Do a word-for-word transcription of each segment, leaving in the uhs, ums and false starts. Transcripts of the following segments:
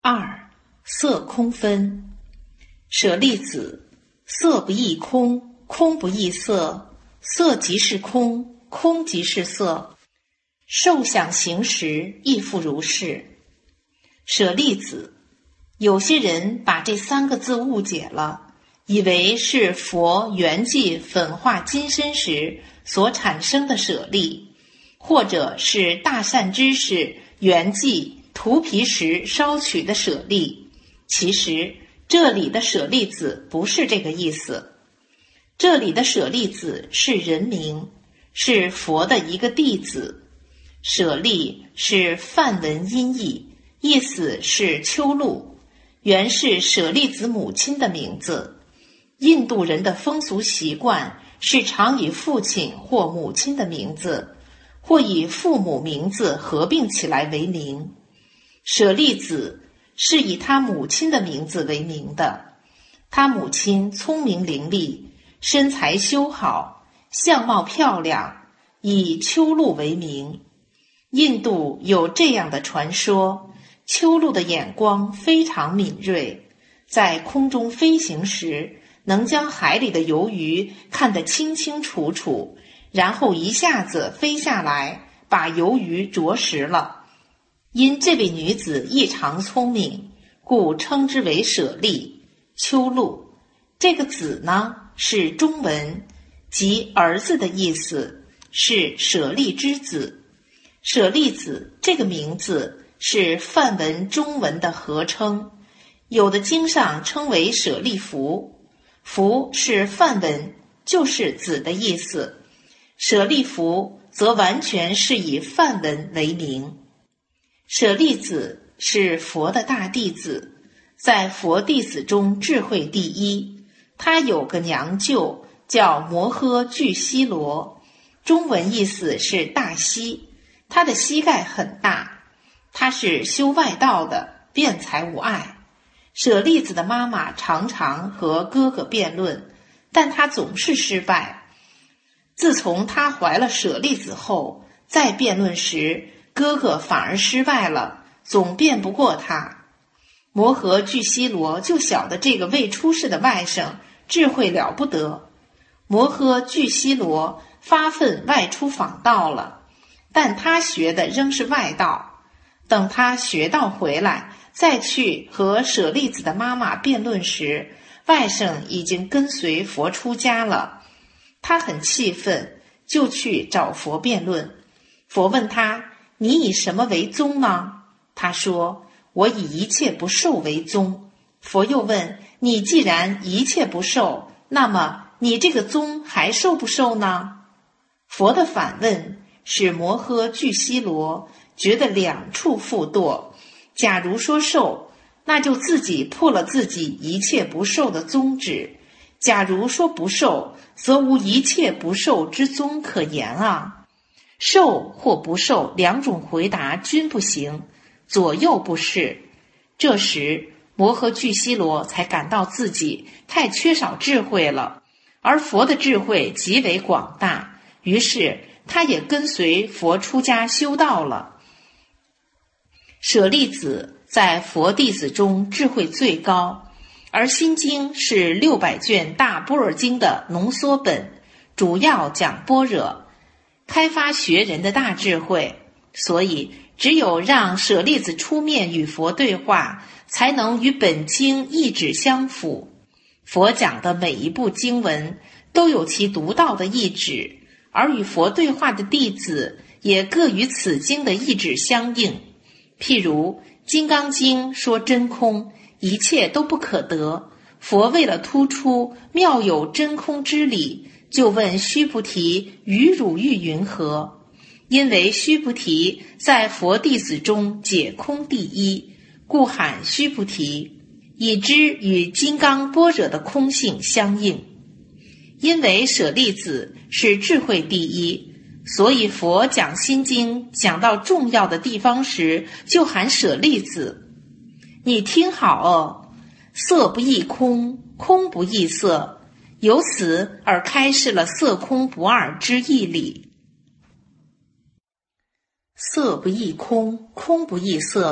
二、色空分。舍利子，色不异空，空不异色，色即是空，空即是色，受想行识亦复如是。舍利子，有些人把这三个字误解了，以为是佛圆寂粉化金身时所产生的舍利，或者是大善知识圆寂涂皮时烧取的舍利。其实这里的舍利子不是这个意思，这里的舍利子是人名，是佛的一个弟子。舍利是梵文音译，意思是秋露，原是舍利子母亲的名字。印度人的风俗习惯是常以父亲或母亲的名字，或以父母名字合并起来为名。舍利子是以他母亲的名字为名的，他母亲聪明伶俐，身材修好，相貌漂亮，以秋露为名。印度有这样的传说，秋露的眼光非常敏锐，在空中飞行时能将海里的游鱼看得清清楚楚，然后一下子飞下来，把游鱼啄食了。因这位女子异常聪明，故称之为舍利。秋露这个子呢，是中文，即儿子的意思，是舍利之子。舍利子这个名字是梵文中文的合称，有的经上称为舍利弗，弗是梵文，就是子的意思，舍利弗则完全是以梵文为名。舍利子是佛的大弟子，在佛弟子中智慧第一。他有个娘舅叫摩诃俱熹罗，中文意思是大膝，他的膝盖很大，他是修外道的，辩才无碍。舍利子的妈妈常常和哥哥辩论，但他总是失败。自从他怀了舍利子后，再辩论时哥哥反而失败了，总辩不过他。摩诃俱熹罗就晓得这个未出世的外甥智慧了不得，摩诃俱熹罗发奋外出访道了，但他学的仍是外道。等他学道回来，再去和舍利子的妈妈辩论时，外甥已经跟随佛出家了。他很气愤，就去找佛辩论。佛问他，你以什么为宗呢？他说，我以一切不受为宗。佛又问，你既然一切不受，那么你这个宗还受不受呢？佛的反问使摩诃俱熹罗觉得两处复堕。假如说受，那就自己破了自己一切不受的宗旨；假如说不受，则无一切不受之宗可言啊。受或不受两种回答均不行，左右不是。这时摩诃俱熹罗才感到自己太缺少智慧了，而佛的智慧极为广大，于是他也跟随佛出家修道了。舍利子在佛弟子中智慧最高，而心经是六百卷大般若经的浓缩本，主要讲般若，开发学人的大智慧，所以只有让舍利子出面与佛对话，才能与本经意旨相符。佛讲的每一部经文都有其独到的意旨，而与佛对话的弟子也各与此经的意旨相应。譬如金刚经说真空，一切都不可得，佛为了突出妙有真空之理，就问须菩提，于汝欲云何？因为须菩提在佛弟子中解空第一，故喊须菩提，以知与金刚般若的空性相应。因为舍利子是智慧第一，所以佛讲心经讲到重要的地方时，就喊舍利子。你听好哦，色不异空，空不异色，由此而开示了色空不二之义理。色不异空，空不异色，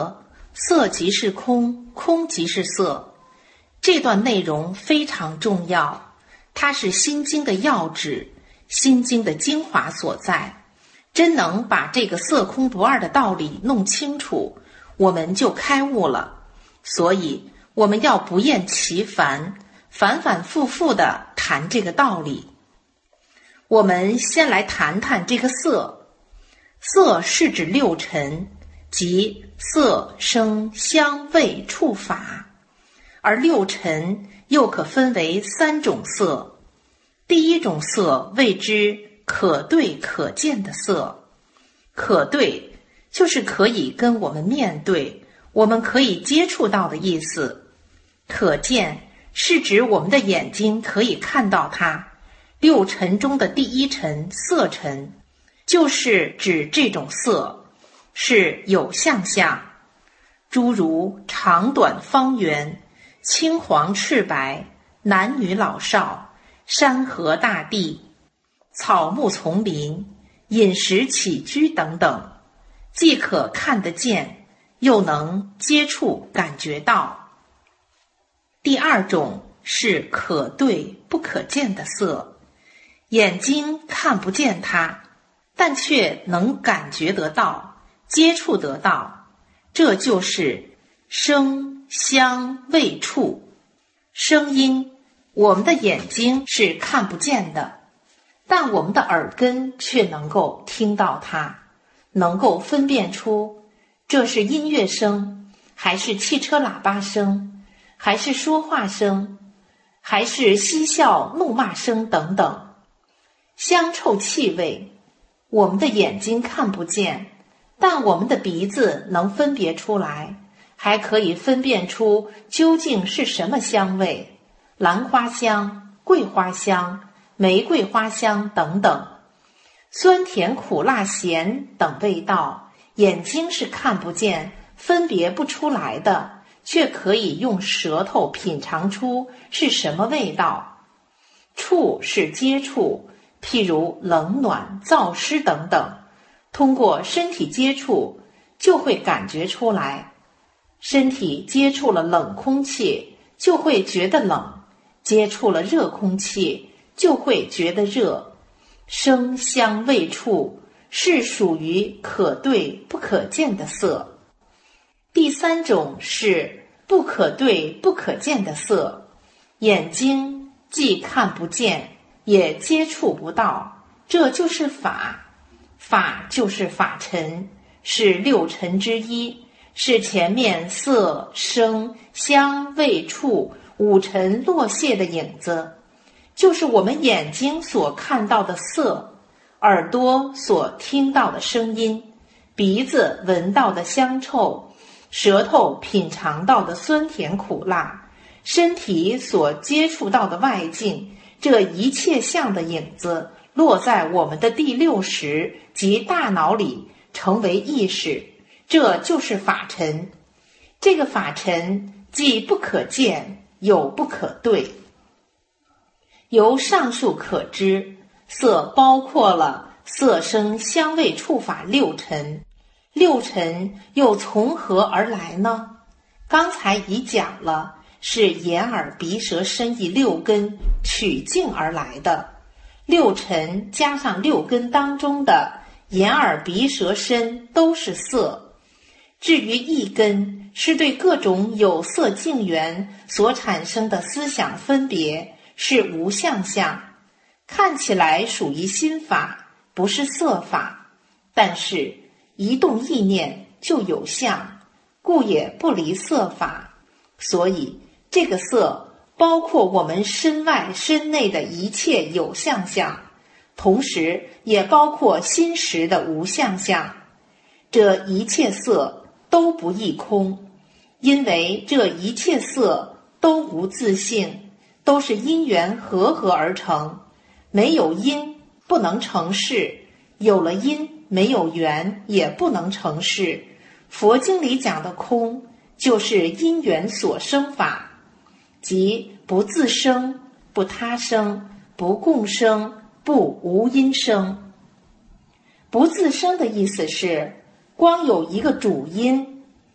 色即是空，空即是色。这段内容非常重要，它是心经的要旨，心经的精华所在。真能把这个色空不二的道理弄清楚，我们就开悟了。所以我们要不厌其烦，反反复复地谈这个道理。我们先来谈谈这个色。色是指六尘，即色声香味触法。而六尘又可分为三种色。第一种色谓之可对可见的色。可对就是可以跟我们面对，我们可以接触到的意思。可见是指我们的眼睛可以看到它。六尘中的第一尘色尘，就是指这种色，是有相相，诸如长短方圆、青黄赤白、男女老少、山河大地、草木丛林、饮食起居等等，既可看得见，又能接触感觉到。第二种是可对不可见的色，眼睛看不见它，但却能感觉得到，接触得到，这就是声香味触。声音，我们的眼睛是看不见的，但我们的耳根却能够听到它，能够分辨出这是音乐声，还是汽车喇叭声，还是说话声，还是嬉笑怒骂声等等。香臭气味，我们的眼睛看不见，但我们的鼻子能分别出来，还可以分辨出究竟是什么香味，兰花香、桂花香、玫瑰花香等等。酸甜苦辣咸等味道，眼睛是看不见、分别不出来的，却可以用舌头品尝出是什么味道。触是接触，譬如冷暖、燥湿等等，通过身体接触就会感觉出来。身体接触了冷空气就会觉得冷，接触了热空气就会觉得热。声香味触是属于可对不可见的色。第三种是不可对不可见的色，眼睛既看不见也接触不到，这就是法。法就是法尘，是六尘之一，是前面色声香味触五尘落谢的影子，就是我们眼睛所看到的色，耳朵所听到的声音，鼻子闻到的香臭，舌头品尝到的酸甜苦辣，身体所接触到的外境，这一切相的影子落在我们的第六识及大脑里，成为意识，这就是法尘。这个法尘既不可见，又不可对。由上述可知，色包括了色声香味触法六尘。六尘又从何而来呢？刚才已讲了，是眼耳鼻舌身意六根取境而来的。六尘加上六根当中的眼耳鼻舌身都是色。至于意根，是对各种有色境缘所产生的思想分别，是无相相，看起来属于心法，不是色法，但是一动意念就有相，故也不离色法。所以这个色包括我们身外身内的一切有相相，同时也包括心识的无相相。这一切色都不异空，因为这一切色都无自性，都是因缘合合而成。没有因不能成事，有了因没有缘也不能成事。佛经里讲的空，就是因缘所生法，即不自生，不他生，不共生，不无因生。不自生的意思是，光有一个主因，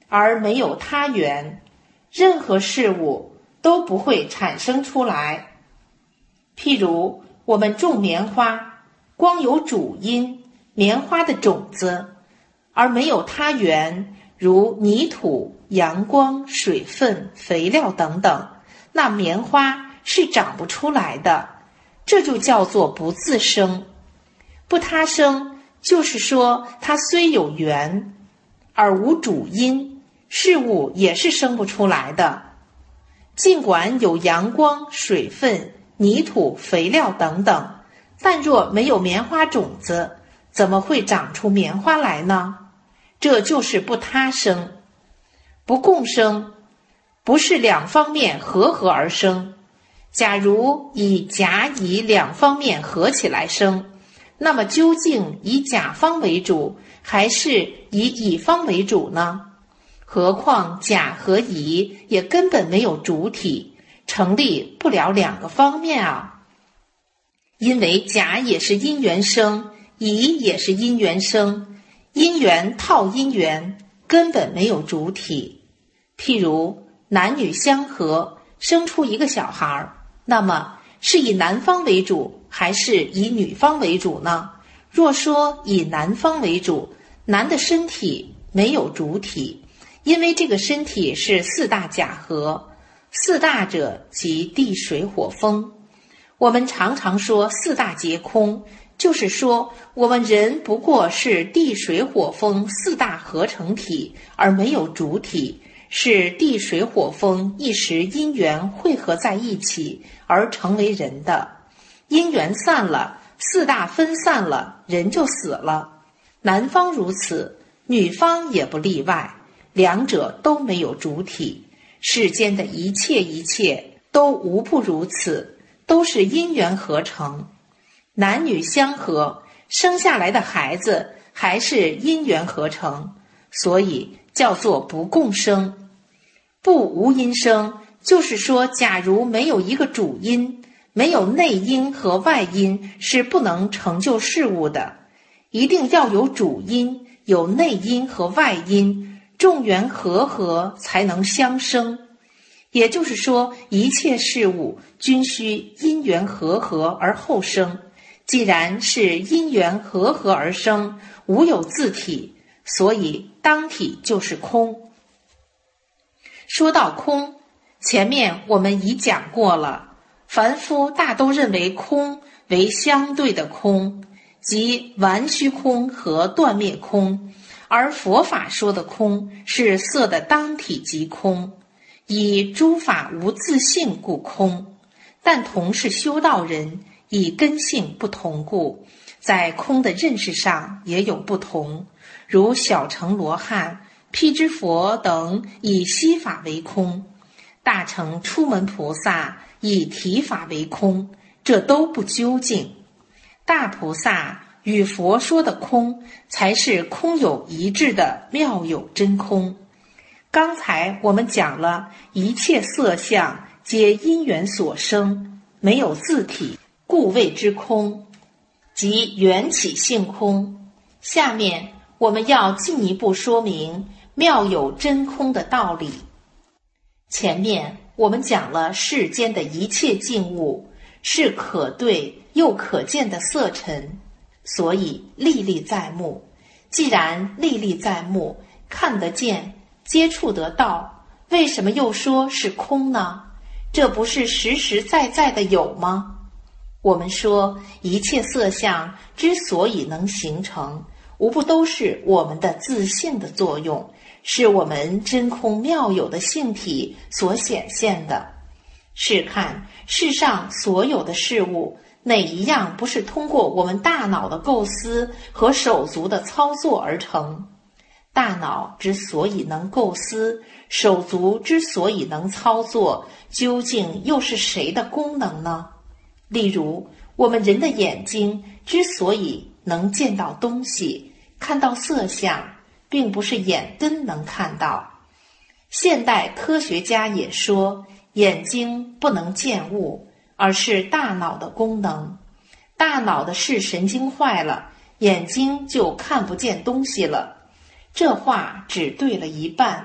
而没有他缘，任何事物都不会产生出来。譬如我们种棉花，光有主因，棉花的种子，而没有他缘，如泥土、阳光、水分、肥料等等，那棉花是长不出来的，这就叫做不自生。不他生，就是说它虽有缘，而无主因，事物也是生不出来的。尽管有阳光、水分、泥土、肥料等等，但若没有棉花种子，怎么会长出棉花来呢？这就是不他生。不共生，不是两方面合合而生。假如以甲乙两方面合起来生，那么究竟以甲方为主，还是以乙方为主呢？何况甲和乙也根本没有主体，成立不了两个方面啊。因为甲也是因缘生，乙也是因缘生，因缘套因缘，根本没有主体。譬如男女相合，生出一个小孩，那么是以男方为主，还是以女方为主呢？若说以男方为主，男的身体没有主体，因为这个身体是四大假合，四大者即地水火风。我们常常说四大皆空，就是说我们人不过是地水火风四大合成体，而没有主体，是地水火风一时因缘汇合在一起而成为人的。因缘散了，四大分散了，人就死了。男方如此，女方也不例外，两者都没有主体。世间的一切一切都无不如此，都是因缘合成。男女相合，生下来的孩子还是因缘合成，所以叫做不共生。不无因生，就是说假如没有一个主因，没有内因和外因，是不能成就事物的。一定要有主因，有内因和外因，众缘和合才能相生。也就是说，一切事物均需因缘和合而后生。既然是因缘和合而生，无有自体，所以当体就是空。说到空，前面我们已讲过了，凡夫大都认为空为相对的空，即完虚空和断灭空，而佛法说的空是色的当体即空，以诸法无自性故空。但同是修道人，以根性不同故，在空的认识上也有不同。如小乘罗汉、辟支佛等以悉法为空，大乘出门菩萨以体法为空，这都不究竟。大菩萨与佛说的空，才是空有一致的妙有真空。刚才我们讲了一切色相皆因缘所生，没有自体，故谓之空，即缘起性空。下面我们要进一步说明妙有真空的道理。前面我们讲了世间的一切境物是可对又可见的色尘，所以历历在目。既然历历在目，看得见，接触得到，为什么又说是空呢？这不是实实在在的有吗？我们说一切色相之所以能形成，无不都是我们的自性的作用，是我们真空妙有的性体所显现的。试看世上所有的事物，哪一样不是通过我们大脑的构思和手足的操作而成？大脑之所以能构思，手足之所以能操作，究竟又是谁的功能呢？例如我们人的眼睛之所以能见到东西，看到色相，并不是眼根能看到。现代科学家也说，眼睛不能见物，而是大脑的功能。大脑的视神经坏了，眼睛就看不见东西了。这话只对了一半，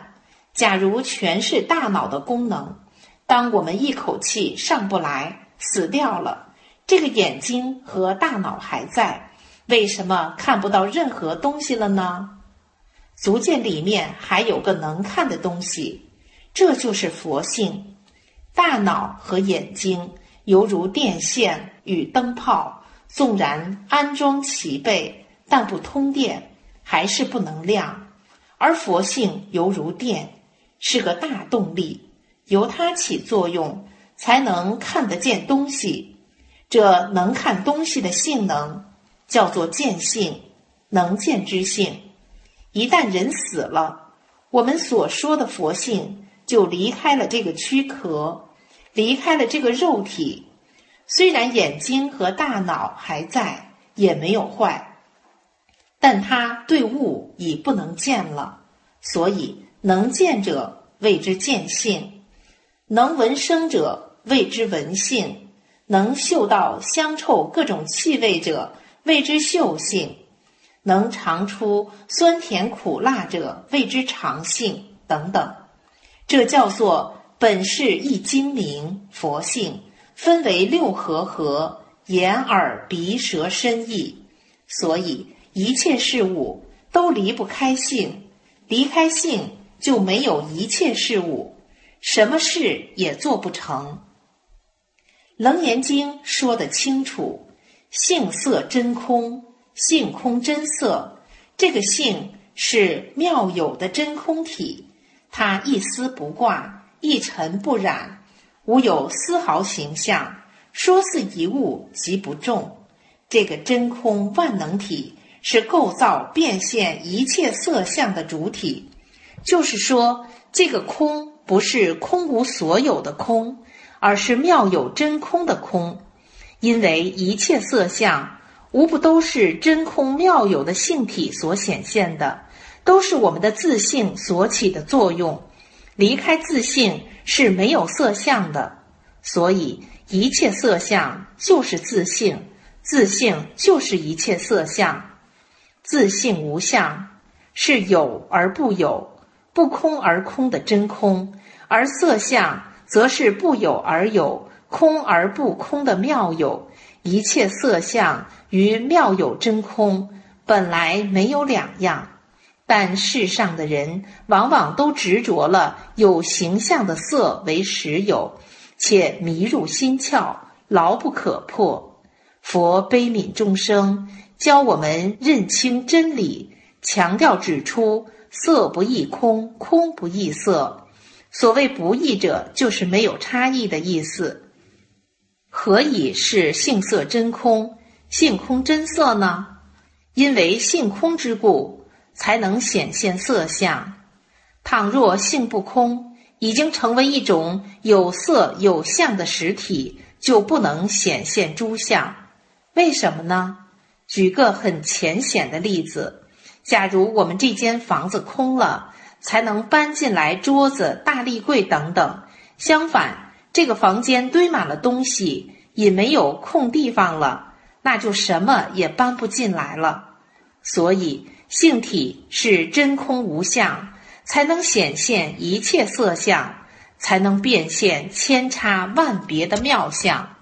假如全是大脑的功能，当我们一口气上不来，死掉了，这个眼睛和大脑还在，为什么看不到任何东西了呢？足见里面还有个能看的东西，这就是佛性。大脑和眼睛犹如电线与灯泡，纵然安装齐备，但不通电，还是不能亮。而佛性犹如电，是个大动力，由它起作用，才能看得见东西。这能看东西的性能叫做见性，能见之性。一旦人死了，我们所说的佛性就离开了这个躯壳，离开了这个肉体。虽然眼睛和大脑还在，也没有坏，但它对物已不能见了，所以能见者谓之见性，能闻声者谓之闻性，能嗅到香臭各种气味者谓之嗅性，能尝出酸甜苦辣者谓之尝性，等等。这叫做本是一精明佛性，分为六合合，眼耳鼻舌身意。所以一切事物都离不开性，离开性就没有一切事物，什么事也做不成。楞严经说得清楚，性色真空，性空真色。这个性是妙有的真空体，它一丝不挂，一尘不染，无有丝毫形象，说似一物即不中。这个真空万能体是构造变现一切色相的主体，就是说这个空不是空无所有的空，而是妙有真空的空。因为一切色相无不都是真空妙有的性体所显现的，都是我们的自性所起的作用，离开自性是没有色相的。所以一切色相就是自性，自性就是一切色相。自性无相，是有而不有，不空而空的真空，而色相则是不有而有，空而不空的妙有。一切色相与妙有真空本来没有两样，但世上的人往往都执着了有形象的色为实有，且迷入心窍，牢不可破。佛悲悯众生，教我们认清真理，强调指出色不异空，空不异色。所谓不异者，就是没有差异的意思。何以是性色真空，性空真色呢？因为性空之故，才能显现色相。倘若性不空，已经成为一种有色有相的实体，就不能显现诸相。为什么呢？举个很浅显的例子，假如我们这间房子空了，才能搬进来桌子、大立柜等等。相反，这个房间堆满了东西，也没有空地方了，那就什么也搬不进来了。所以性体是真空无相，才能显现一切色相，才能变现千差万别的妙相。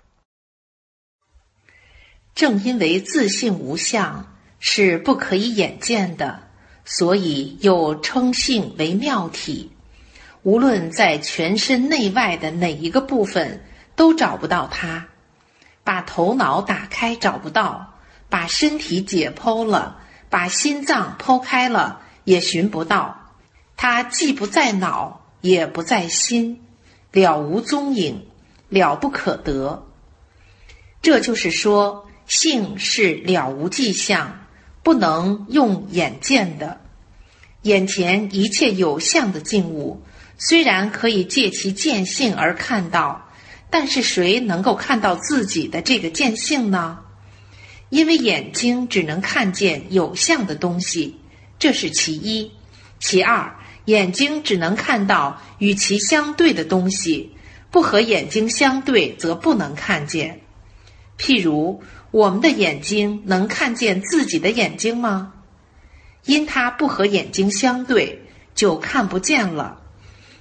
正因为自性无相，是不可以眼见的，所以又称性为妙体。无论在全身内外的哪一个部分，都找不到它。把头脑打开找不到，把身体解剖了，把心脏剖开了，也寻不到。它既不在脑，也不在心，了无踪影，了不可得。这就是说，性是了无迹象，不能用眼见的。眼前一切有相的境物，虽然可以借其见性而看到，但是谁能够看到自己的这个见性呢？因为眼睛只能看见有相的东西，这是其一。其二，眼睛只能看到与其相对的东西，不和眼睛相对则不能看见。譬如我们的眼睛能看见自己的眼睛吗？因它不和眼睛相对，就看不见了。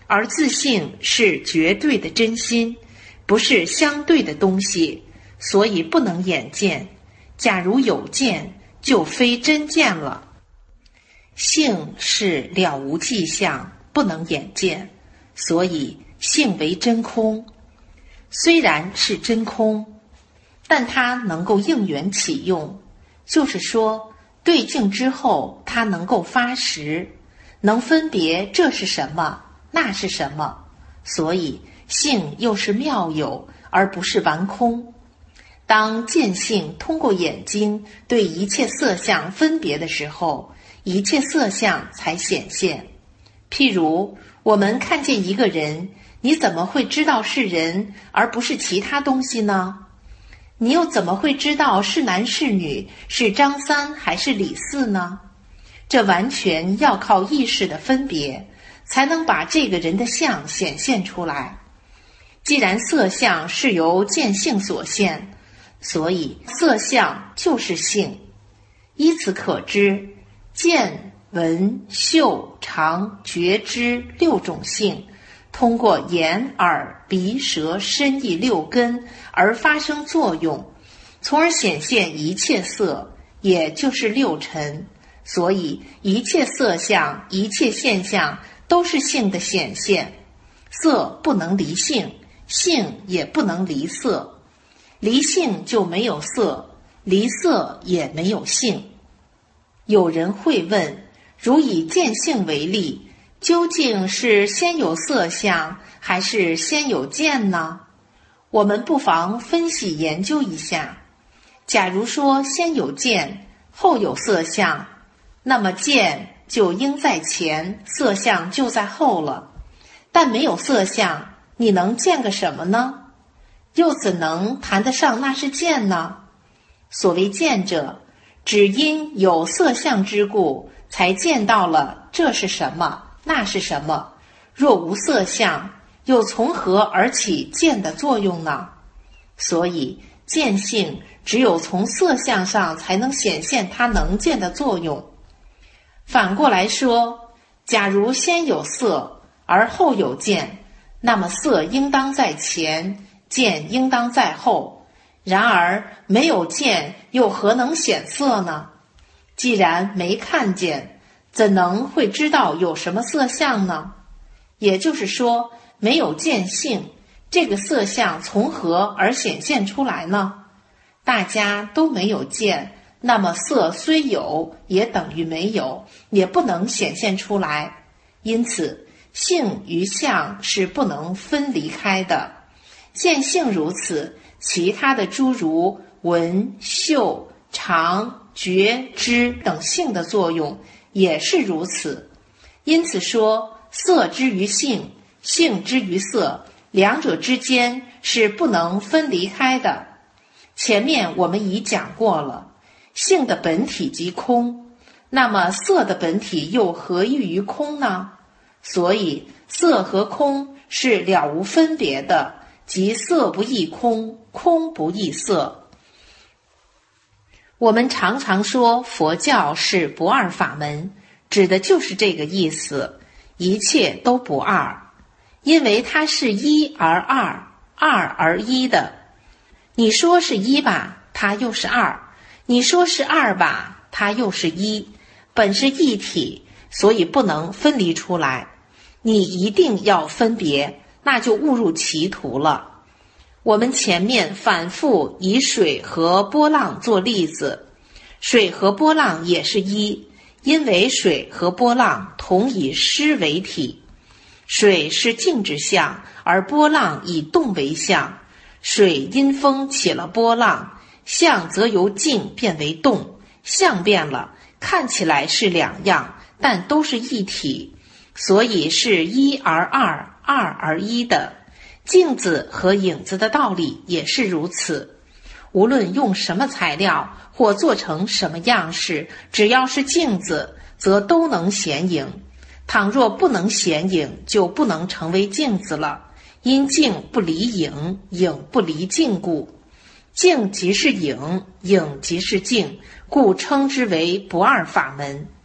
而自性是绝对的真心，不是相对的东西，所以不能眼见。假如有见，就非真见了。性是了无迹象，不能眼见，所以性为真空。虽然是真空，但它能够应缘起用，就是说对境之后它能够发实，能分别这是什么那是什么，所以性又是妙有，而不是完空。当见性通过眼睛对一切色相分别的时候，一切色相才显现。譬如我们看见一个人，你怎么会知道是人而不是其他东西呢？你又怎么会知道是男是女，是张三还是李四呢？这完全要靠意识的分别，才能把这个人的相显现出来。既然色相是由见性所现，所以色相就是性。依此可知，见、闻、嗅、尝、觉、知六种性，通过眼、耳、鼻、舌、身意六根而发生作用，从而显现一切色，也就是六尘。所以一切色相、一切现象都是性的显现。色不能离性，性也不能离色。离性就没有色，离色也没有性。有人会问，如以见性为例，究竟是先有色相，还是先有见呢？我们不妨分析研究一下。假如说先有见，后有色相，那么见就应在前，色相就在后了。但没有色相，你能见个什么呢？又怎能谈得上那是见呢？所谓见者，只因有色相之故，才见到了这是什么那是什么。若无色相，又从何而起见的作用呢？所以见性只有从色相上才能显现它能见的作用。反过来说，假如先有色而后有见，那么色应当在前，见应当在后。然而没有见，又何能显色呢？既然没看见，怎能会知道有什么色相呢？也就是说，没有见性，这个色相从何而显现出来呢？大家都没有见，那么色虽有，也等于没有，也不能显现出来。因此性与相是不能分离开的。见性如此，其他的诸如闻、嗅、尝、觉、知等性的作用也是如此。因此说，色之于性，性之于色，两者之间是不能分离开的。前面我们已讲过了，性的本体即空，那么色的本体又何异于空呢？所以色和空是了无分别的，即色不异空，空不异色。我们常常说佛教是不二法门，指的就是这个意思，一切都不二，因为它是一而二，二而一的。你说是一吧，它又是二；你说是二吧，它又是一，本是一体，所以不能分离出来。你一定要分别，那就误入歧途了。我们前面反复以水和波浪做例子，水和波浪也是一，因为水和波浪同以湿为体。水是静之相，而波浪以动为相。水因风起了波浪，相则由静变为动，相变了，看起来是两样，但都是一体，所以是一而二，二而一的。镜子和影子的道理也是如此，无论用什么材料或做成什么样式，只要是镜子，则都能显影。倘若不能显影，就不能成为镜子了。因镜不离影，影不离镜故。镜即是影，影即是镜，故称之为不二法门。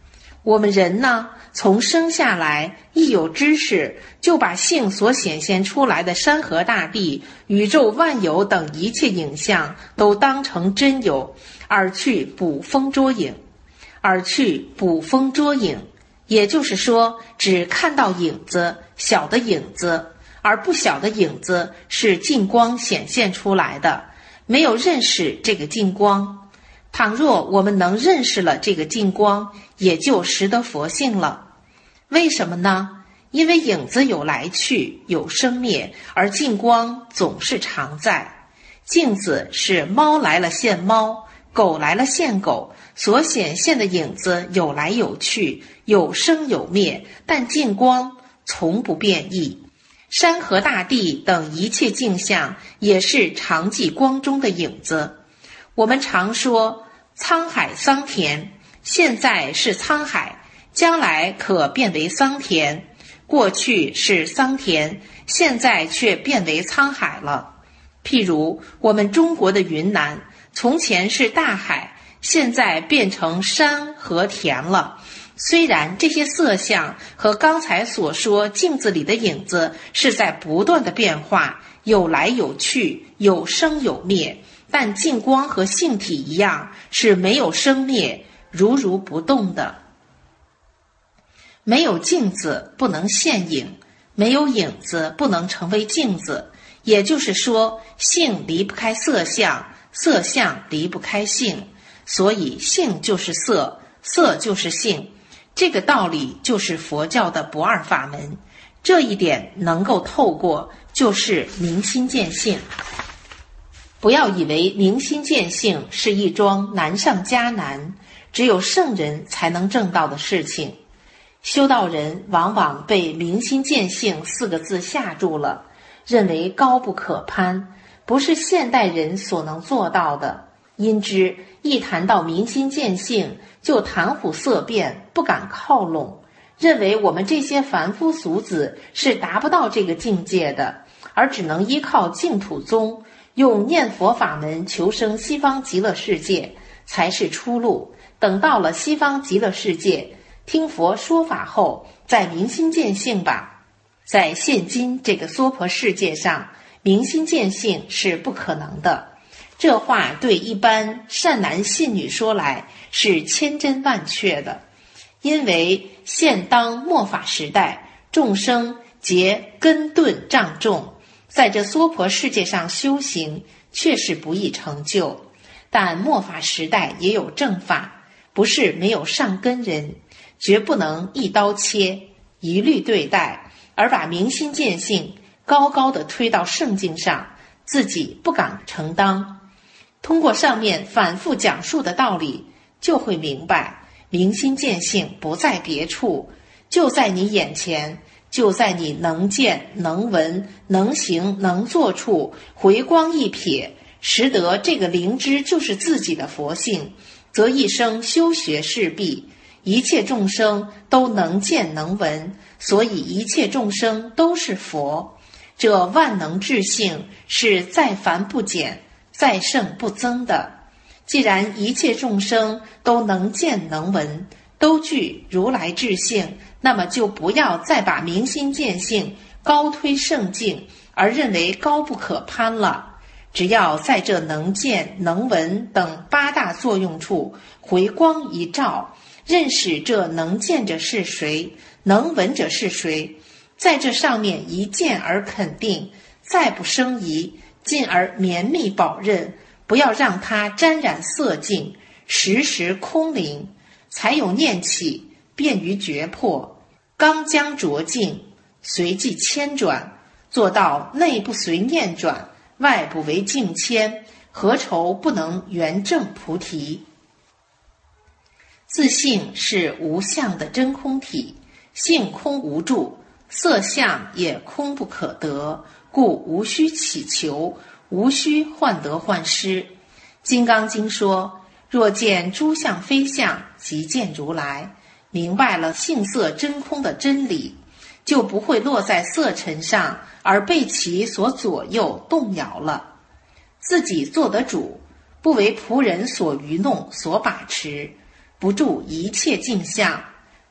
我们人呢，从生下来一有知识，就把性所显现出来的山河大地、宇宙万有等一切影像都当成真有，而去捕风捉影。而去捕风捉影，也就是说，只看到影子，小的影子，而不小的影子是净光显现出来的，没有认识这个净光。倘若我们能认识了这个净光，也就识得佛性了。为什么呢？因为影子有来去，有生灭，而净光总是常在。镜子是猫来了现猫，狗来了现狗，所显现的影子有来有去，有生有灭，但净光从不变异。山河大地等一切镜像也是常寂光中的影子。我们常说沧海桑田，现在是沧海，将来可变为桑田，过去是桑田，现在却变为沧海了。譬如我们中国的云南，从前是大海，现在变成山和田了。虽然这些色相和刚才所说镜子里的影子是在不断的变化，有来有去，有生有灭，但净光和性体一样，是没有生灭，如如不动的。没有镜子不能现影，没有影子不能成为镜子。也就是说，性离不开色相，色相离不开性，所以性就是色，色就是性。这个道理就是佛教的不二法门，这一点能够透过，就是明心见性。不要以为明心见性是一桩难上加难，只有圣人才能证到的事情。修道人往往被明心见性四个字吓住了，认为高不可攀，不是现代人所能做到的。因之一谈到明心见性，就谈虎色变，不敢靠拢，认为我们这些凡夫俗子是达不到这个境界的，而只能依靠净土宗，用念佛法门求生西方极乐世界才是出路。等到了西方极乐世界，听佛说法后，再明心见性吧。在现今这个娑婆世界上，明心见性是不可能的。这话对一般善男信女说来是千真万确的，因为现当末法时代，众生皆根钝障重，在这娑婆世界上修行确实不易成就。但末法时代也有正法，不是没有上根人，绝不能一刀切，一律对待，而把明心见性高高的推到圣境上，自己不敢承当。通过上面反复讲述的道理，就会明白明心见性不在别处，就在你眼前，就在你能见能闻能行能做处，回光一瞥，识得这个灵知就是自己的佛性，则一生修学势必，一切众生都能见能闻，所以一切众生都是佛。这万能智性是再凡不减，再胜不增的。既然一切众生都能见能闻，都具如来智性，那么就不要再把明心见性高推圣境，而认为高不可攀了。只要在这能见能闻等八大作用处回光一照，认识这能见者是谁，能闻者是谁，在这上面一见而肯定，再不生疑，进而绵密保任，不要让它沾染色境，时时空灵，才有念起，便于觉破，刚将浊境，随即迁转，做到内不随念转，外不为境迁，何愁不能圆正菩提？自性是无相的真空体，性空无住，色相也空不可得，故无需祈求，无需患得患失。金刚经说，若见诸相非相，即见如来。明白了性色真空的真理，就不会落在色尘上，而被其所左右动摇了。自己做得主，不为仆人所愚弄所把持，不住一切境相，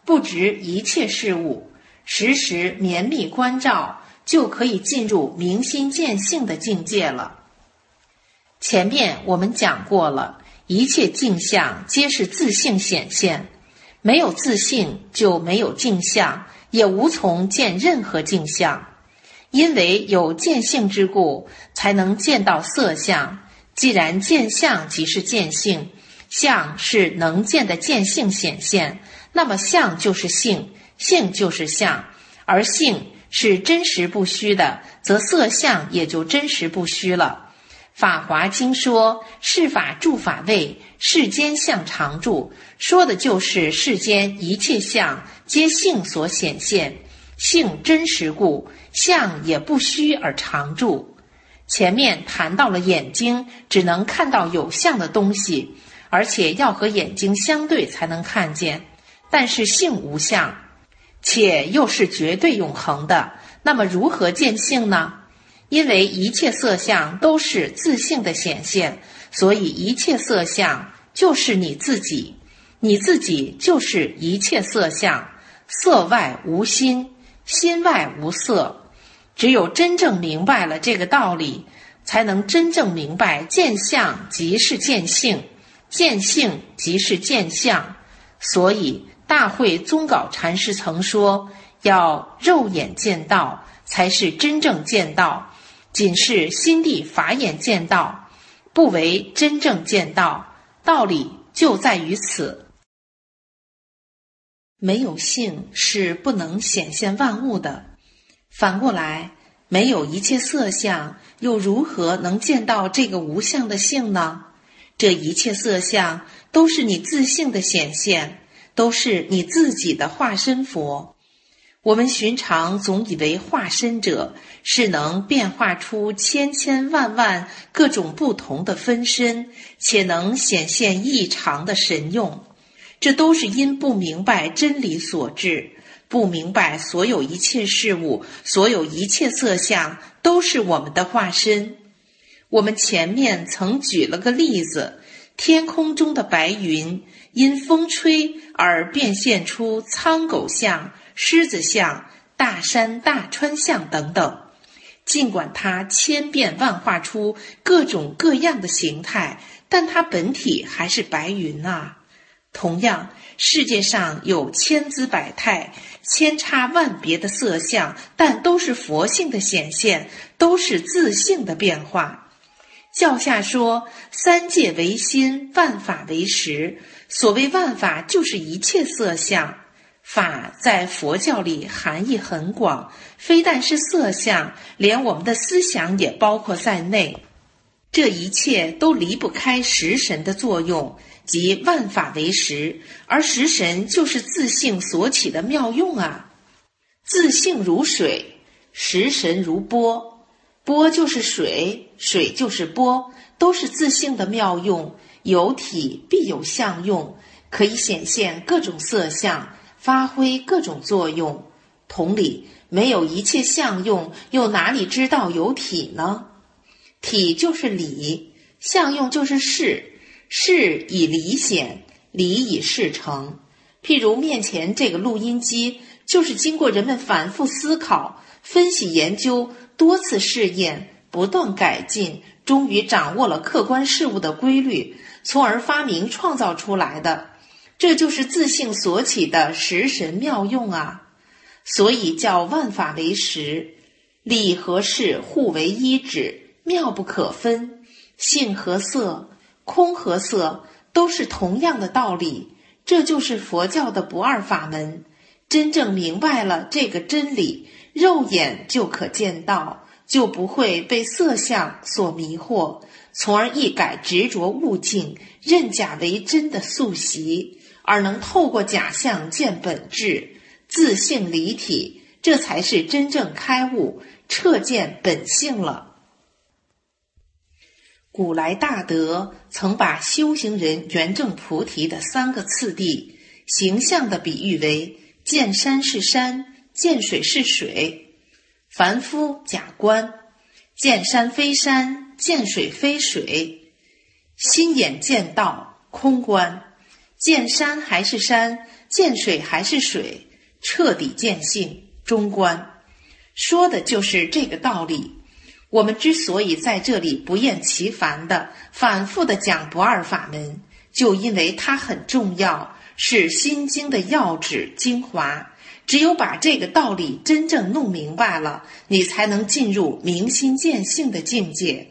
不执一切事物，时时绵密关照，就可以进入明心见性的境界了。前面我们讲过了，一切境相皆是自性显现，没有自性就没有境相，也无从见任何境相。因为有见性之故，才能见到色相。既然见相即是见性，相是能见的见性显现，那么相就是性，性就是相，而性是真实不虚的，则色相也就真实不虚了。法华经说，世法住法位，世间相常住，说的就是世间一切相皆性所显现，性真实故，相也不虚而常住。前面谈到了眼睛只能看到有相的东西，而且要和眼睛相对才能看见，但是性无相，且又是绝对永恒的，那么如何见性呢？因为一切色相都是自性的显现，所以一切色相就是你自己，你自己就是一切色相，色外无心，心外无色。只有真正明白了这个道理，才能真正明白见相即是见性，见性即是见相。所以大会宗稿禅师曾说，要肉眼见道才是真正见道，仅是心地法眼见道，不为真正见道，道理就在于此。没有性是不能显现万物的，反过来，没有一切色相，又如何能见到这个无相的性呢？这一切色相都是你自性的显现，都是你自己的化身佛。我们寻常总以为化身者是能变化出千千万万各种不同的分身，且能显现异常的神用，这都是因不明白真理所致，不明白所有一切事物，所有一切色相都是我们的化身。我们前面曾举了个例子，天空中的白云因风吹而变现出苍狗相、狮子相、大山大川相等等，尽管它千变万化出各种各样的形态，但它本体还是白云啊。同样，世界上有千姿百态、千差万别的色相，但都是佛性的显现，都是自性的变化。教下说，三界为心，万法为识。所谓万法，就是一切色相。法在佛教里含义很广，非但是色相，连我们的思想也包括在内。这一切都离不开识神的作用，即万法为识，而识神就是自性所起的妙用啊。自性如水，识神如波，波就是水，水就是波，都是自性的妙用。有体必有相用，可以显现各种色相，发挥各种作用。同理，没有一切相用，又哪里知道有体呢？体就是理，相用就是事，事以理显，理以事成。譬如面前这个录音机，就是经过人们反复思考、分析研究，多次试验，不断改进，终于掌握了客观事物的规律，从而发明创造出来的。这就是自性所起的识神妙用啊。所以叫万法为识，理和事互为一指，妙不可分。性和色，空和色，都是同样的道理。这就是佛教的不二法门。真正明白了这个真理，肉眼就可见到，就不会被色相所迷惑，从而一改执着悟境、认假为真的宿习，而能透过假象见本质，自性离体，这才是真正开悟，彻见本性了。古来大德曾把修行人圆证菩提的三个次第形象地比喻为见山是山，见水是水。凡夫假观，见山非山，见水非水。心眼见道，空观，见山还是山， 见水还是水，彻底见性，中观。说的就是这个道理。我们之所以在这里不厌其烦的反复的讲不二法门，就因为它很重要，是心经的要旨精华。只有把这个道理真正弄明白了，你才能进入明心见性的境界。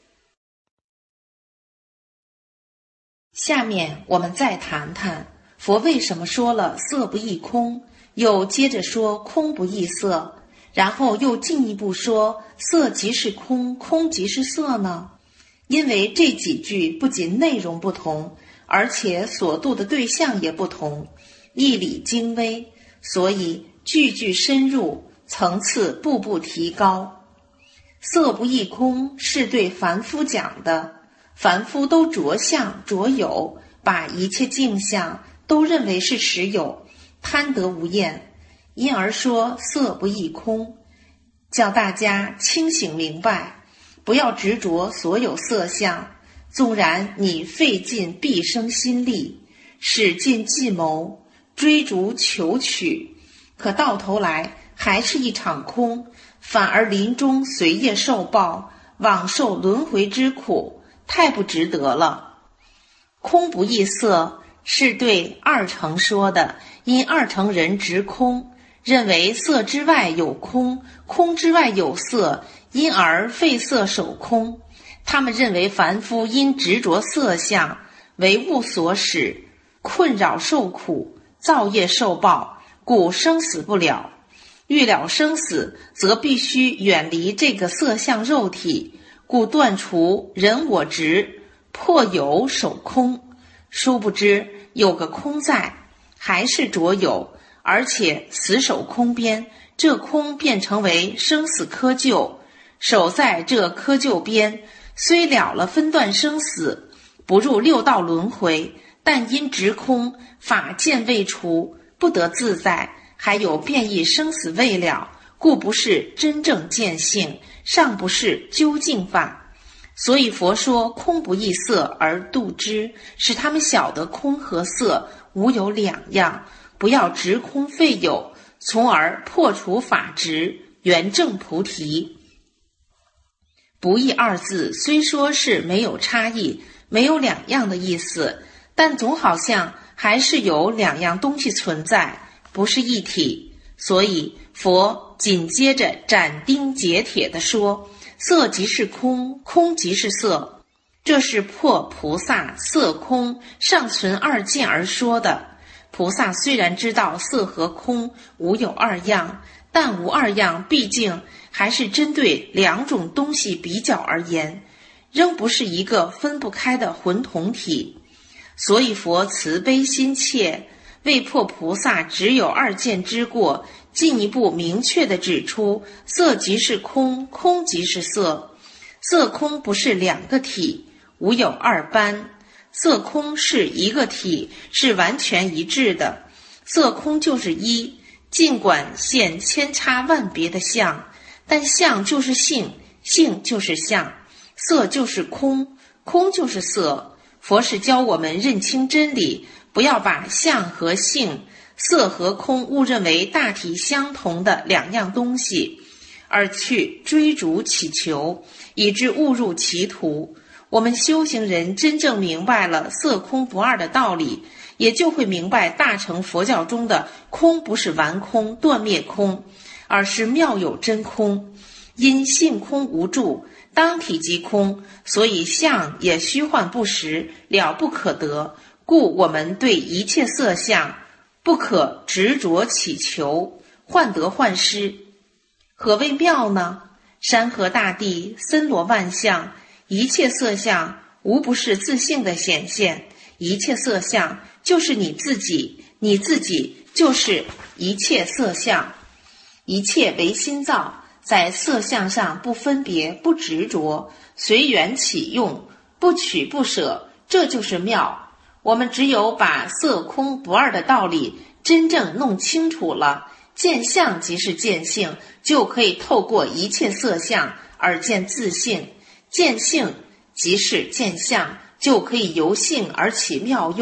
下面我们再谈谈佛为什么说了色不异空，又接着说空不异色，然后又进一步说色即是空，空即是色呢？因为这几句不仅内容不同，而且所度的对象也不同，义理精微，所以句句深入，层次步步提高。色不异空是对凡夫讲的，凡夫都着相着有，把一切境相都认为是实有，贪得无厌，因而说色不异空，叫大家清醒明白，不要执着所有色相。纵然你费尽毕生心力，使尽计谋，追逐求取，可到头来还是一场空，反而临终随业受报，枉受轮回之苦，太不值得了。空不异色是对二乘说的，因二乘人执空，认为色之外有空，空之外有色，因而废色守空。他们认为凡夫因执着色相，为物所使，困扰受苦，造业受报，故生死不了。欲了生死，则必须远离这个色相肉体，故断除人我执，破有守空。殊不知有个空在，还是着有，而且死守空边，这空便成为生死窠臼。守在这窠臼边，虽了了分段生死，不入六道轮回，但因执空，法见未除，不得自在，还有变异生死未了，故不是真正见性，尚不是究竟法。所以佛说空不异色而度之，使他们晓得空和色无有两样，不要执空废有，从而破除法执，圆正菩提。不异二字虽说是没有差异，没有两样的意思，但总好像还是有两样东西存在，不是一体。所以佛紧接着斩钉截铁地说，色即是空，空即是色。这是破菩萨色空尚存二见而说的。菩萨虽然知道色和空无有二样，但无二样毕竟还是针对两种东西比较而言，仍不是一个分不开的混同体。所以佛慈悲心切，为破菩萨只有二见之过，进一步明确地指出，色即是空，空即是色。色空不是两个体，无有二般，色空是一个体，是完全一致的。色空就是一，尽管现千差万别的相，但相就是性，性就是相，色就是空，空就是色。佛是教我们认清真理，不要把相和性、色和空误认为大体相同的两样东西，而去追逐祈求，以致误入歧途。我们修行人真正明白了色空不二的道理，也就会明白大乘佛教中的空不是完空、断灭空，而是妙有真空。因性空无住，当体即空，所以相也虚幻不实，了不可得。故我们对一切色相不可执着祈求，患得患失。何谓妙呢？山河大地，森罗万象，一切色相无不是自性的显现，一切色相就是你自己，你自己就是一切色相。一切为心造，在色相上不分别不执着，随缘起用，不取不舍，这就是妙。我们只有把色空不二的道理真正弄清楚了，见相即是见性，就可以透过一切色相而见自性，见性即是见相，就可以由性而起妙用，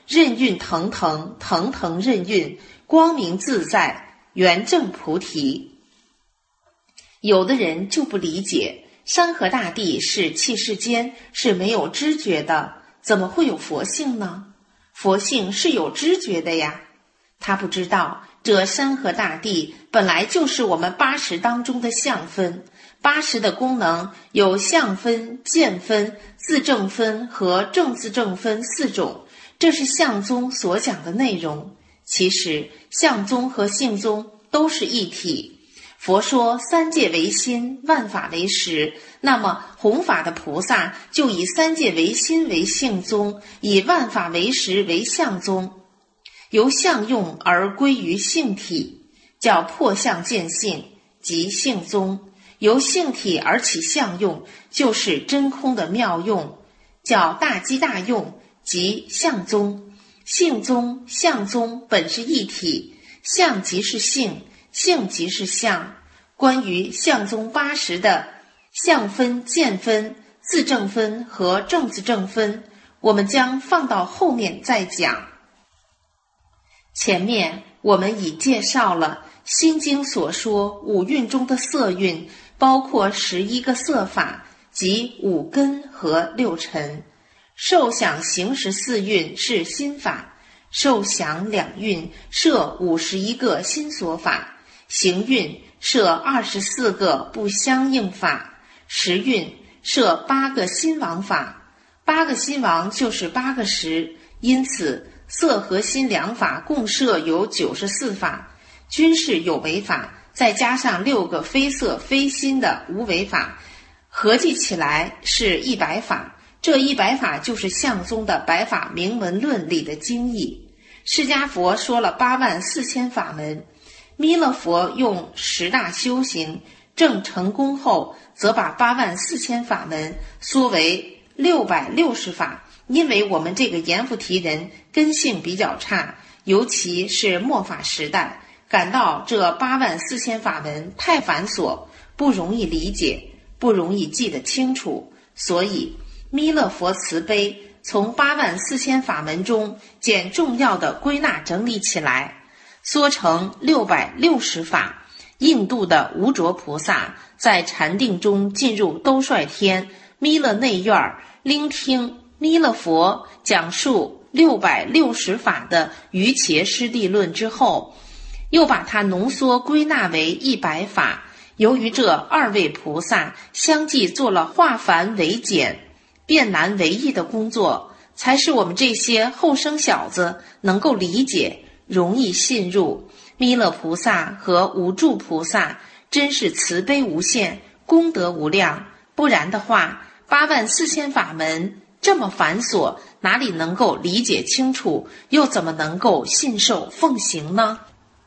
任运腾腾，腾腾任运，光明自在，圆正菩提。有的人就不理解，山河大地是气世间，是没有知觉的，怎么会有佛性呢？佛性是有知觉的呀。他不知道，这山河大地本来就是我们八识当中的相分，八识的功能有相分、见分、自证分和正自证分四种，这是相宗所讲的内容。其实相宗和性宗都是一体。佛说三界为心，万法为识，那么弘法的菩萨就以三界为心为性宗，以万法为识为相宗，由相用而归于性体，叫破相见性，即性宗。由性体而起相用，就是真空的妙用，叫大机大用，即相宗。性宗、相宗本是一体，相即是性，性即是相。关于相宗八识的相分、见分、自证分和正自证分，我们将放到后面再讲。前面我们已介绍了心经所说五蕴中的色蕴，包括十一个色法，即五根和六尘。受想行识四蕴是心法，受想两蕴设五十一个心所法，行蕴设二十四个不相应法，识蕴设八个心王法，八个心王就是八个识，因此色和心两法共设有九十四法，均是有为法，再加上六个非色非心的无为法，合计起来是一百法。这一百法就是相宗的百法明文论里的精义。释迦佛说了八万四千法门，弥勒佛用十大修行正成功后，则把八万四千法门缩为六百六十法。因为我们这个阎浮提人根性比较差，尤其是末法时代，感到这八万四千法门太繁琐，不容易理解，不容易记得清楚，所以弥勒佛慈悲，从八万四千法门中捡重要的归纳整理起来，缩成六百六十法。印度的无着菩萨在禅定中进入兜率天弥勒内院，聆听弥勒佛讲述六百六十法的瑜伽师地论之后，又把它浓缩归纳为一百法。由于这二位菩萨相继做了化繁为简、变难为易的工作，才使我们这些后生小子能够理解，容易信入。弥勒菩萨和无住菩萨真是慈悲无限，功德无量，不然的话，八万四千法门这么繁琐，哪里能够理解清楚，又怎么能够信受奉行呢？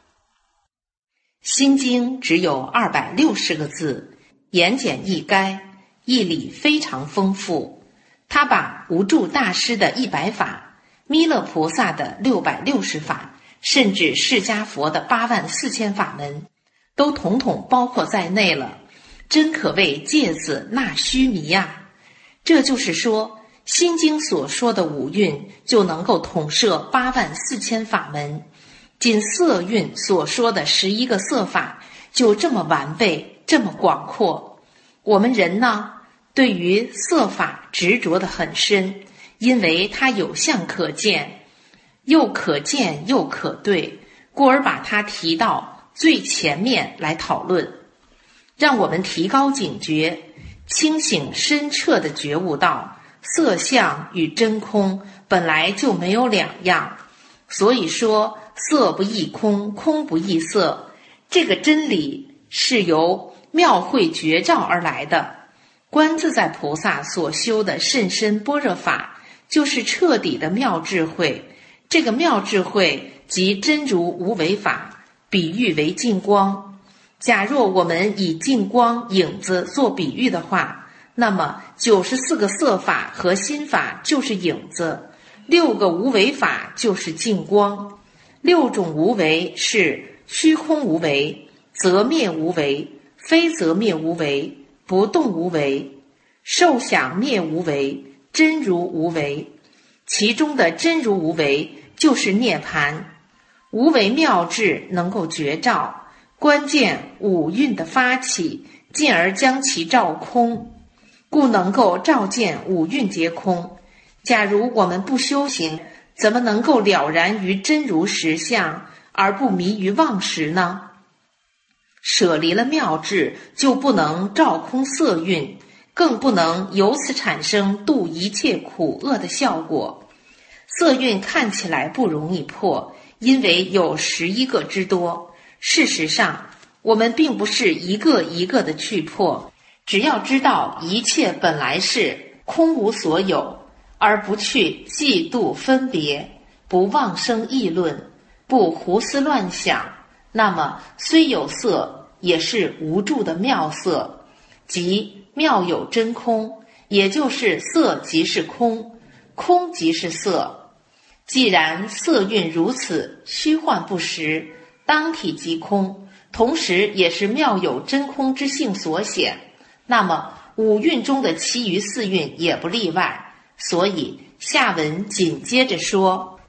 心经只有二百六十个字，言简意赅，义理非常丰富。他把无住大师的一百法，弥勒菩萨的六百六十法，甚至释迦佛的八万四千法门，都统统包括在内了，真可谓芥子纳须弥啊！这就是说，心经所说的五蕴就能够统摄八万四千法门，仅色蕴所说的十一个色法就这么完备，这么广阔。我们人呢，对于色法执着得很深，因为它有相可见，又可见又可对，故而把它提到最前面来讨论，让我们提高警觉，清醒深彻地觉悟到色相与真空本来就没有两样。所以说色不异空，空不异色，这个真理是由妙慧觉照而来的。观自在菩萨所修的甚深般若法，就是彻底的妙智慧。这个妙智慧即真如无为法，比喻为净光。假若我们以净光影子做比喻的话，那么九十四个色法和心法就是影子，六个无为法就是净光。六种无为是虚空无为、则灭无为、非则灭无为、不动无为、受想灭无为、真如无为。 其中的真如无为就是涅槃。无为妙智能够觉照，关键五蕴的发起，进而将其照空，故能够照见五蕴皆空。假如我们不修行，怎么能够了然于真如实相，而不迷于妄识呢？舍离了妙智，就不能照空色蕴，更不能由此产生度一切苦厄的效果。色蕴看起来不容易破，因为有十一个之多。事实上，我们并不是一个一个的去破，只要知道一切本来是空无所有，而不去嫉妒分别，不妄生议论，不胡思乱想，那么虽有色，也是无住的妙色，即妙有真空，也就是色即是空，空即是色。既然色蕴如此虚幻不实，当体即空，同时也是妙有真空之性所显，那么五蕴中的其余四蕴也不例外。所以下文紧接着说，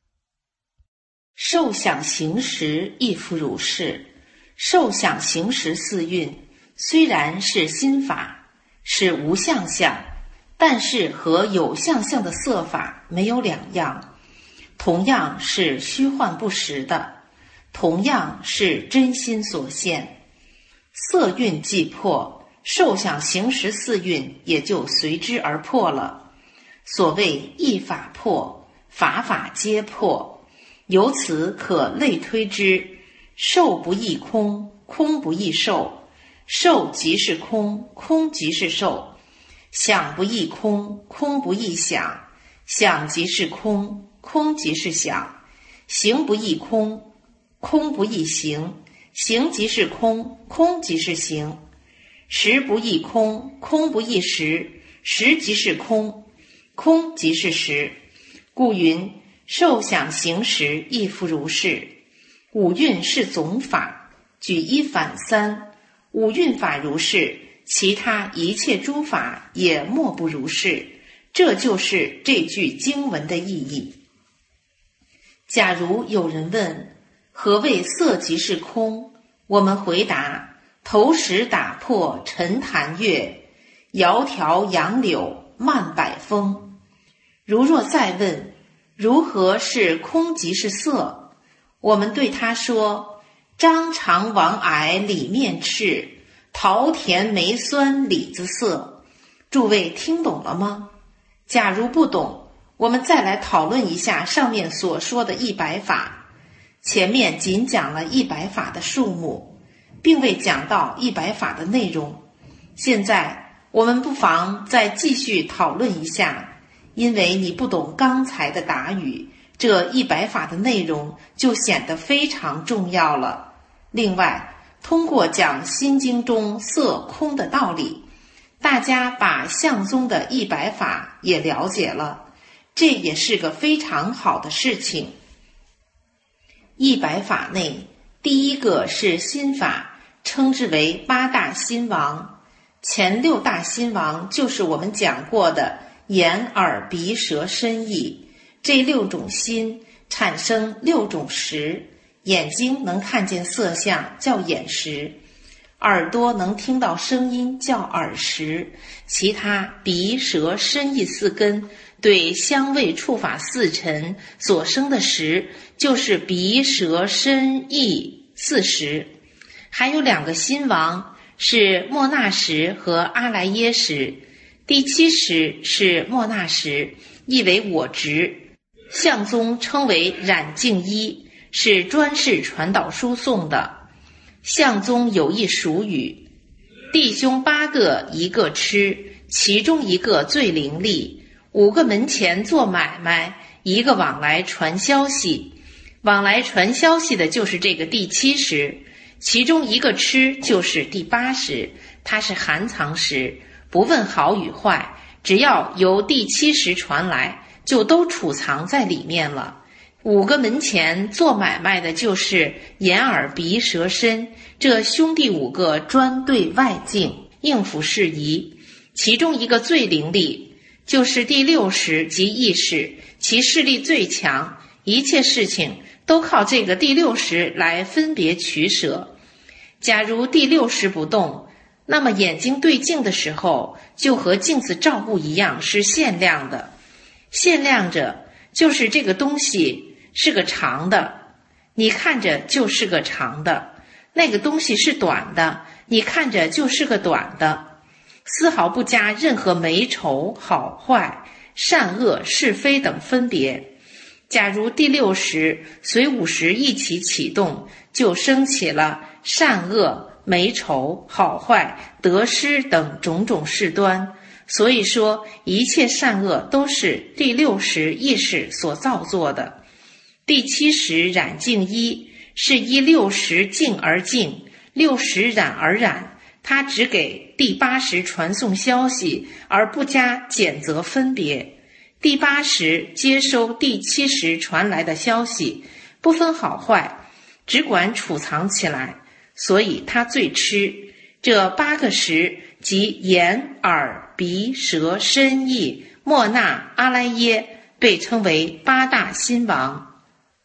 受想行识亦复如是。受想行识四蕴虽然是心法，是无相相，但是和有相相的色法没有两样，同样是虚幻不实的，同样是真心所现。色蕴既破，受想行识四蕴也就随之而破了。所谓一法破，法法皆破，由此可类推之，受不异空，空不异受，受即是空，空即是受，想不异空，空不异想，想即是空，空即是想，行不异空，空不异行，行即是空，空即是行，识不异空，空不异识，识即是空，空即是识。故云受想行识亦复如是。五蕴是总法，举一反三，五蕴法如是，其他一切诸法也莫不如是。这就是这句经文的意义。假如有人问何谓色即是空，我们回答投石打破沉潭月，窈窕杨柳漫百风。如若再问如何是空即是色，我们对他说张长王矮里面赤，桃甜梅酸李子色。诸位听懂了吗？假如不懂，我们再来讨论一下上面所说的一百法。前面仅讲了一百法的数目，并未讲到一百法的内容。现在我们不妨再继续讨论一下，因为你不懂刚才的答语，这一百法的内容就显得非常重要了。另外，通过讲心经中色空的道理，大家把相宗的一百法也了解了，这也是个非常好的事情。一百法内，第一个是心法，称之为八大心王。前六大心王就是我们讲过的眼耳鼻舌身意，这六种心产生六种识。眼睛能看见色相叫眼识，耳朵能听到声音叫耳识，其他鼻舌身意四根对香味触法四尘所生的识，就是鼻舌身意四识。还有两个心王是莫那识和阿赖耶识，第七识是莫那识，意为我执，相宗称为染净一，是专事传导输送的。相宗有一俗语，弟兄八个一个吃，其中一个最伶俐，五个门前做买卖，一个往来传消息。往来传消息的就是这个第七识，其中一个吃就是第八识，它是含藏识，不问好与坏，只要由第七识传来，就都储藏在里面了。五个门前做买卖的就是眼耳鼻舌身，这兄弟五个专对外境应付事宜，其中一个最伶俐， 就是第六识及意识，其势力最强，一切事情都靠这个第六识来分别取舍。假如第六识不动，那么眼睛对镜的时候，就和镜子照物一样，是限量的。限量着就是这个东西是个长的，你看着就是个长的；那个东西是短的，你看着就是个短的，丝毫不加任何美丑、好坏、善恶、是非等分别。假如第六识随五识一起启动，就升起了善恶、美丑、好坏、得失等种种事端。所以说，一切善恶都是第六识意识所造作的。第七识染净一，是依六识净而净，六识染而染，它只给第八识传送消息，而不加检则分别。第八识接收第七识传来的消息，不分好坏，只管储藏起来，所以它最吃。这八个识即眼、耳、鼻、舌、身、意、莫那、阿赖耶，被称为八大心王。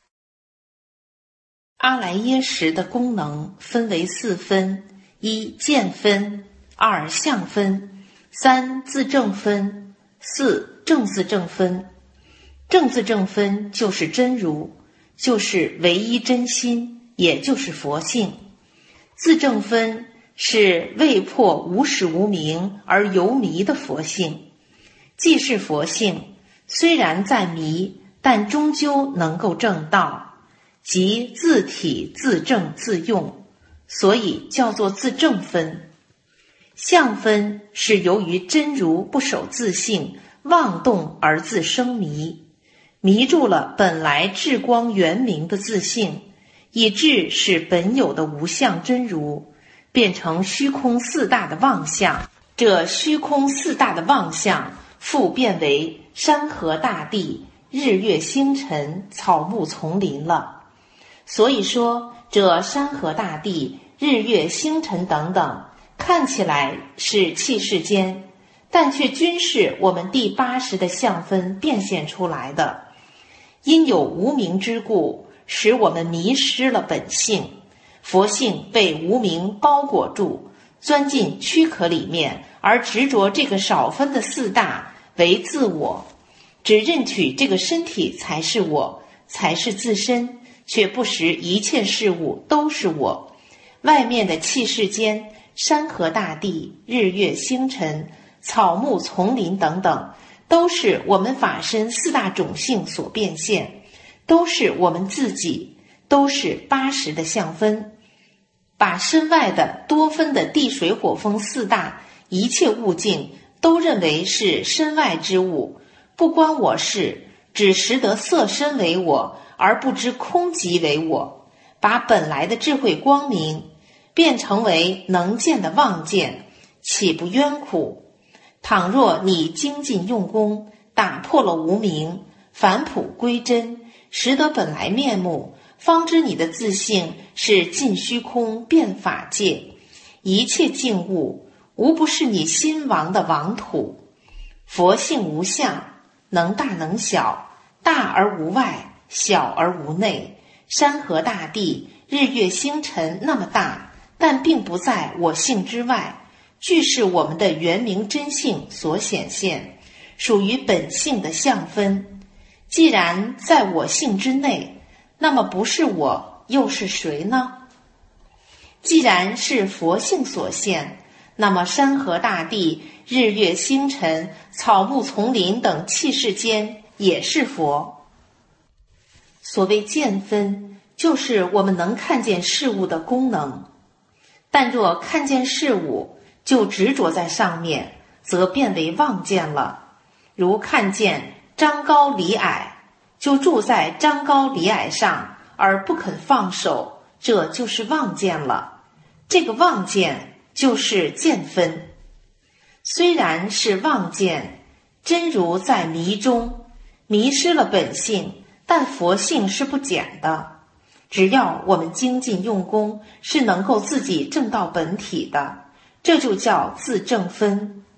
阿赖耶识的功能分为四分：一见分，二相分，三自证分，四正自证分。正自证分就是真如，就是唯一真心，也就是佛性。自证分是未破无始无明而犹迷的佛性，既是佛性，虽然在迷，但终究能够证道，即自体自证自用，所以叫做自证分。相分是由于真如不守自性，妄动而自生迷，迷住了本来至光圆明的自性，以致使本有的无相真如变成虚空四大的妄相。这虚空四大的妄相复变为山河大地、日月星辰、草木丛林了。所以说，这山河大地、日月星辰等等，看起来是气世间，但却均是我们第八识的相分变现出来的。因有无明之故，使我们迷失了本性，佛性被无明包裹住，钻进躯壳里面，而执着这个少分的四大为自我，只认取这个身体才是我，才是自身，却不识一切事物都是我。外面的气世间，山河大地、日月星辰、草木丛林等等，都是我们法身四大种性所变现，都是我们自己，都是八识的相分。把身外的多分的地水火风四大一切物境都认为是身外之物，不关我事，只识得色身为我，而不知空寂为我，把本来的智慧光明变成为能见的妄见，岂不冤苦？倘若你精进用功，打破了无明，返璞归真，识得本来面目，方知你的自性是尽虚空遍法界，一切境物无不是你心王的王土。佛性无相，能大能小，大而无外，小而无内。山河大地、日月星辰那么大，但并不在我性之外，俱是我们的圆明真性所显现，属于本性的相分。既然在我性之内，那么不是我又是谁呢？既然是佛性所现，那么山河大地、日月星辰、草木丛林等气世间也是佛。所谓见分，就是我们能看见事物的功能，但若看见事物就执着在上面，则变为妄见了。如看见张高李矮，就住在张高李矮上而不肯放手，这就是妄见了。这个妄见就是见分。虽然是妄见，真如在迷中，迷失了本性，但佛性是不减的。只要我们精进用功，是能够自己证到本体的，这就叫自证分。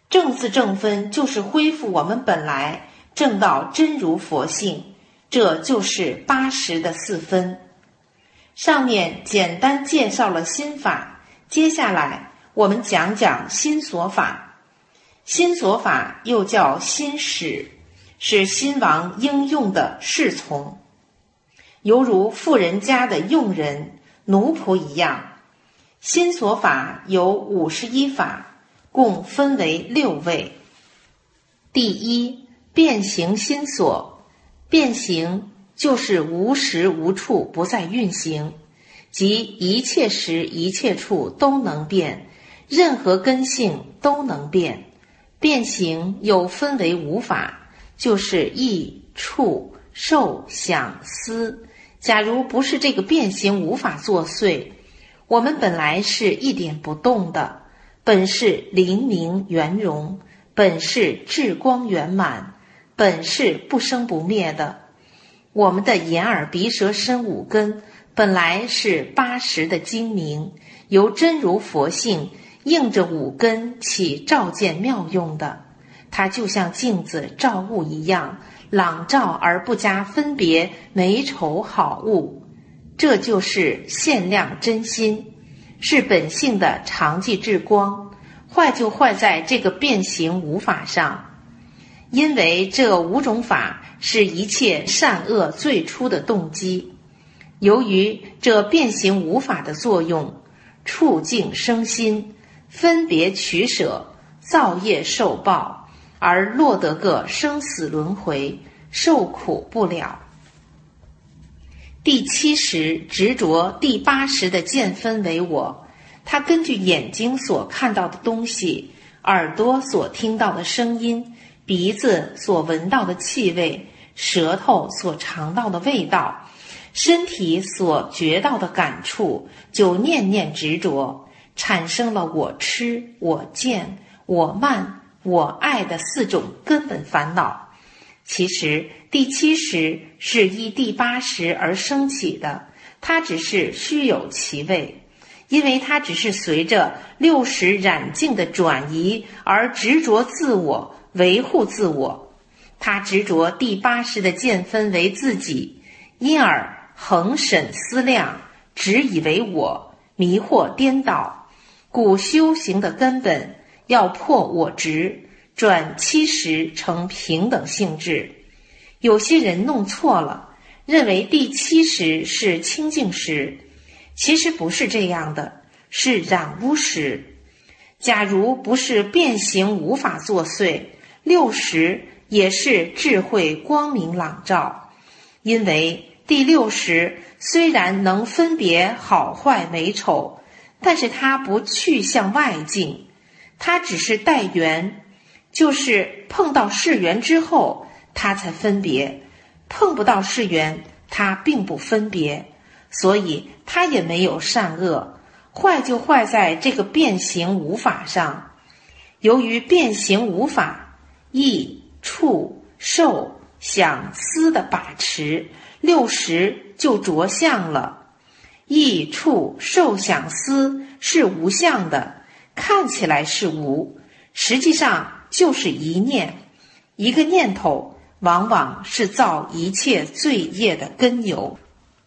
正字正分就是恢复我们本来正道真如佛性，这就是八识的四分。上面简单介绍了心法，接下来我们讲讲心所法。心所法又叫心使，是心王应用的侍从，犹如富人家的佣人、奴仆一样。心所法有五十一法，共分为六位。第一，变行心所。变行就是无时无处不在运行，即一切时一切处都能变，任何根性都能变。变行又分为五法，就是意、触、受、想、思。假如不是这个变行无法作祟，我们本来是一点不动的，本是灵明圆融，本是智光圆满，本是不生不灭的。我们的眼耳鼻舌身五根本来是八识的精明，由真如佛性应着五根起照见妙用的，它就像镜子照物一样，朗照而不加分别美丑好恶。这就是限量真心，是本性的常寂智光，坏就坏在这个变行无法上。因为这五种法是一切善恶最初的动机，由于这变行无法的作用，触境生心，分别取舍，造业受报，而落得个生死轮回，受苦不了。第七识执着第八识的见分为我，他根据眼睛所看到的东西，耳朵所听到的声音，鼻子所闻到的气味，舌头所尝到的味道，身体所觉到的感触，就念念执着，产生了我痴、我见、我慢、我爱的四种根本烦恼。其实第七识是依第八识而升起的，它只是虚有其位，因为它只是随着六识染净的转移而执着自我，维护自我。他执着第八识的见分为自己，因而恒审思量，只以为我，迷惑颠倒。故修行的根本要破我执，转七识成平等性质。有些人弄错了，认为第七识是清净识，其实不是这样的，是染污识。假如不是变行无法作祟，六识也是智慧光明朗照。因为第六识虽然能分别好坏美丑，但是它不去向外境，它只是待缘，就是碰到事缘之后它才分别，碰不到事缘它并不分别，所以它也没有善恶，坏就坏在这个变行无法上。由于变行无法，意、触、受、想、思的把持，六识就着相了。意、触、受、想、思是无相的，看起来是无，实际上就是一念。一个念头往往是造一切罪业的根由。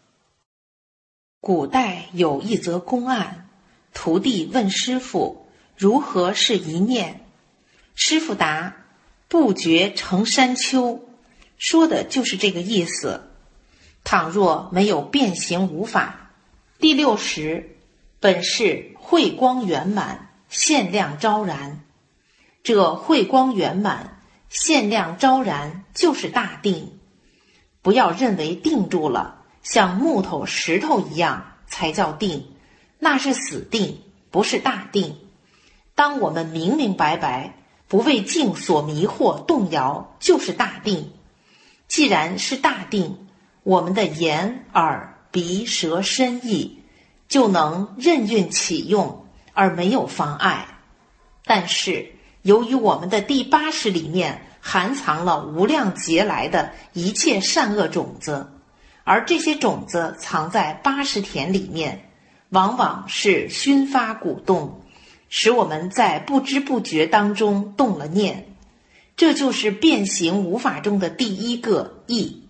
古代有一则公案，徒弟问师父如何是一念，师父答：不觉成山丘，说的就是这个意思。倘若没有变行无法，第六识本是慧光圆满，限量昭然。这慧光圆满，限量昭然就是大定。不要认为定住了，像木头石头一样才叫定，那是死定，不是大定。当我们明明白白，不为境所迷惑动摇，就是大定。既然是大定，我们的眼、耳、鼻、舌、身、意就能任运起用，而没有妨碍。但是由于我们的第八识里面含藏了无量劫来的一切善恶种子，而这些种子藏在八识田里面，往往是熏发鼓动， 使我们在不知不觉当中动了念。这就是变形无法中的第一个意。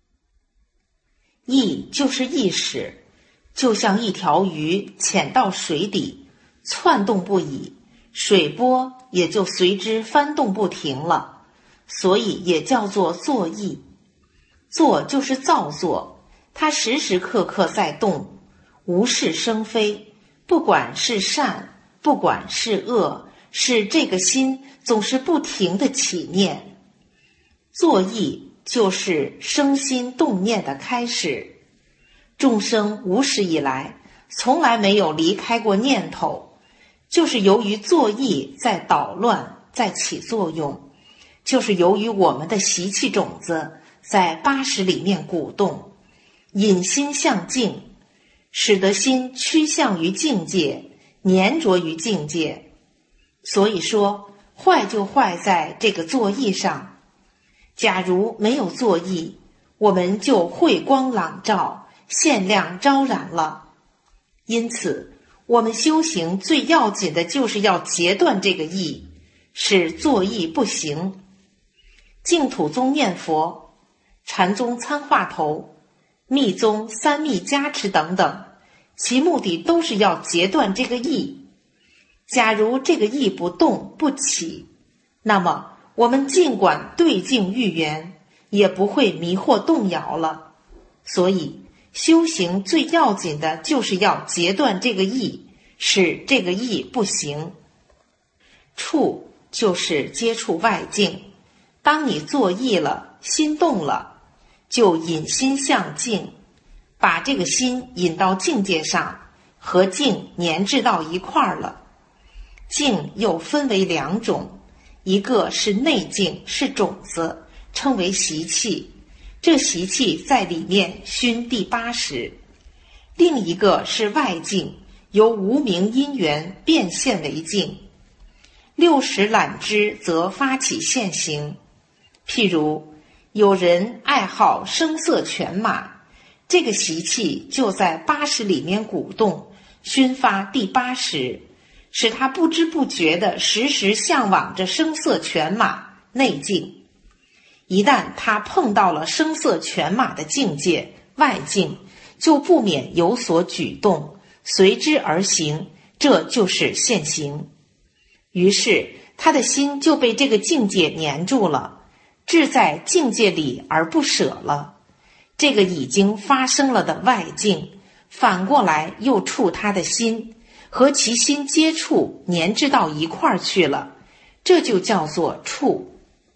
意就是意识，就像一条鱼潜到水底，窜动不已，水波也就随之翻动不停了，所以也叫做作意。作就是造作，它时时刻刻在动，无事生非，不管是善，不管是恶，是这个心总是不停地起念。作意就是生心动念的开始。众生无始以来从来没有离开过念头，就是由于作意在捣乱，在起作用，就是由于我们的习气种子在八识里面鼓动，引心向境，使得心趋向于境界，粘着于境界。所以说坏就坏在这个作意上。假如没有作意，我们就慧光朗照，限量昭然了。因此我们修行最要紧的就是要截断这个意，使作意不行。净土宗念佛，禅宗参话头，密宗三密加持等等，其目的都是要截断这个意。假如这个意不动不起，那么我们尽管对境遇缘，也不会迷惑动摇了。所以修行最要紧的就是要截断这个意，使这个意不行。触就是接触外境，当你作意了，心动了，就引心向境，把这个心引到境界上，和境粘滞到一块儿了。境又分为两种，一个是内境，是种子，称为习气，这习气在里面熏第八识；另一个是外境，由无明因缘变现为境。六识揽之，则发起现行。譬如有人爱好声色犬马，这个习气就在八识里面鼓动，熏发第八识，使他不知不觉地时时向往着声色犬马内境。一旦他碰到了声色犬马的境界外境，就不免有所举动，随之而行，这就是现行。于是他的心就被这个境界黏住了，志在境界里而不舍了。这个已经发生了的外境，反过来又触他的心，和其心接触，粘滞到一块儿去了，这就叫做触。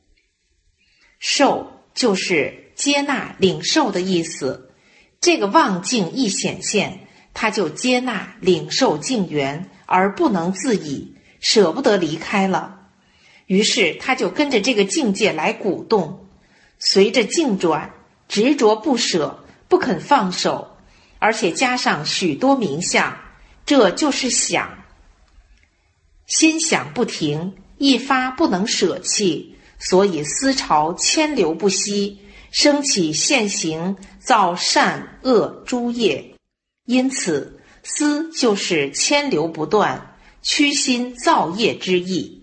受就是接纳领受的意思，这个妄境一显现，他就接纳领受境缘，而不能自已，舍不得离开了。于是他就跟着这个境界来鼓动，随着境转，执着不舍，不肯放手，而且加上许多名相，这就是想。心想不停，一发不能舍弃，所以思潮千流不息，生起现行，造善恶诸业。因此思就是千流不断，驱心造业之意。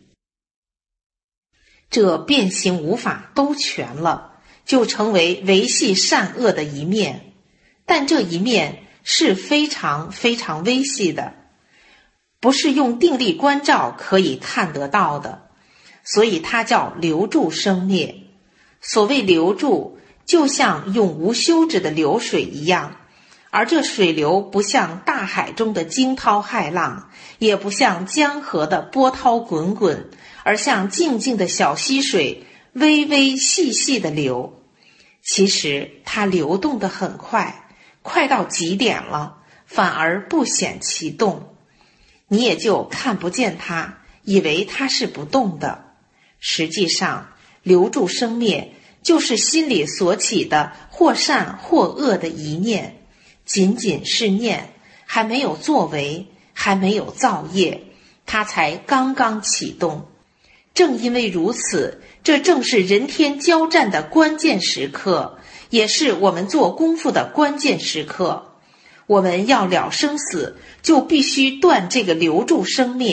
这变形无法都全了，就成为维系善恶的一面，但这一面是非常非常微细的，不是用定力观照可以看得到的，所以它叫流注生灭。所谓流注，就像永无休止的流水一样，而这水流不像大海中的惊涛骇浪，也不像江河的波涛滚滚，而像静静的小溪水，微微细细的流。其实它流动得很快，快到极点了，反而不显其动，你也就看不见它，以为它是不动的。实际上流注生灭就是心里所起的或善或恶的一念，仅仅是念，还没有作为，还没有造业，它才刚刚启动。正因为如此，这正是人天交战的关键时刻，也是我们做功夫的关键时刻。我们要了生死，就必须断这个流注生灭，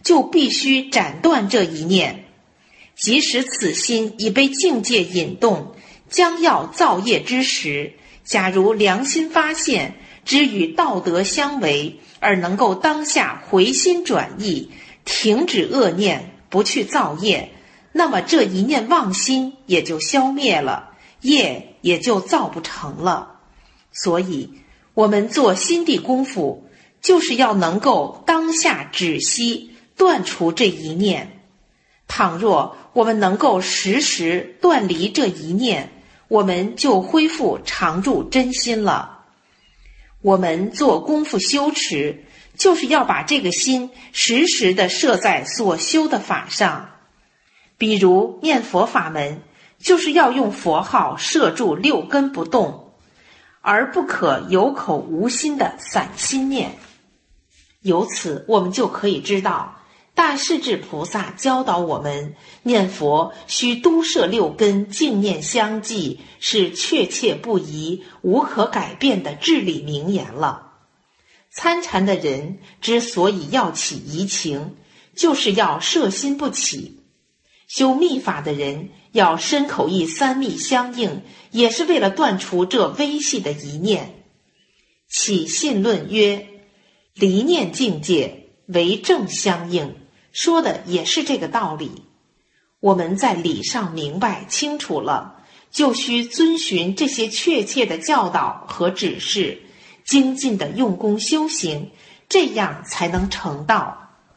就必须斩断这一念。即使此心已被境界引动，将要造业之时，假如良心发现，只与道德相违，而能够当下回心转意，停止恶念，不去造业，那么这一念妄心也就消灭了，业也就造不成了。所以我们做心地功夫，就是要能够当下止息，断除这一念。倘若我们能够时时断离这一念，我们就恢复常住真心了。我们做功夫修持，就是要把这个心时时地设在所修的法上。比如念佛法门，就是要用佛号摄住六根不动，而不可有口无心的散心念。由此我们就可以知道，大势至菩萨教导我们念佛须都摄六根，净念相继，是确切不移、无可改变的至理名言了。参禅的人之所以要起疑情，就是要摄心不起。修密法的人要身口意三密相应，也是为了断除这微细的一念。起信论曰，离念境界为正相应，说的也是这个道理。我们在理上明白清楚了，就需遵循这些确切的教导和指示，精进的用功修行，这样才能成道。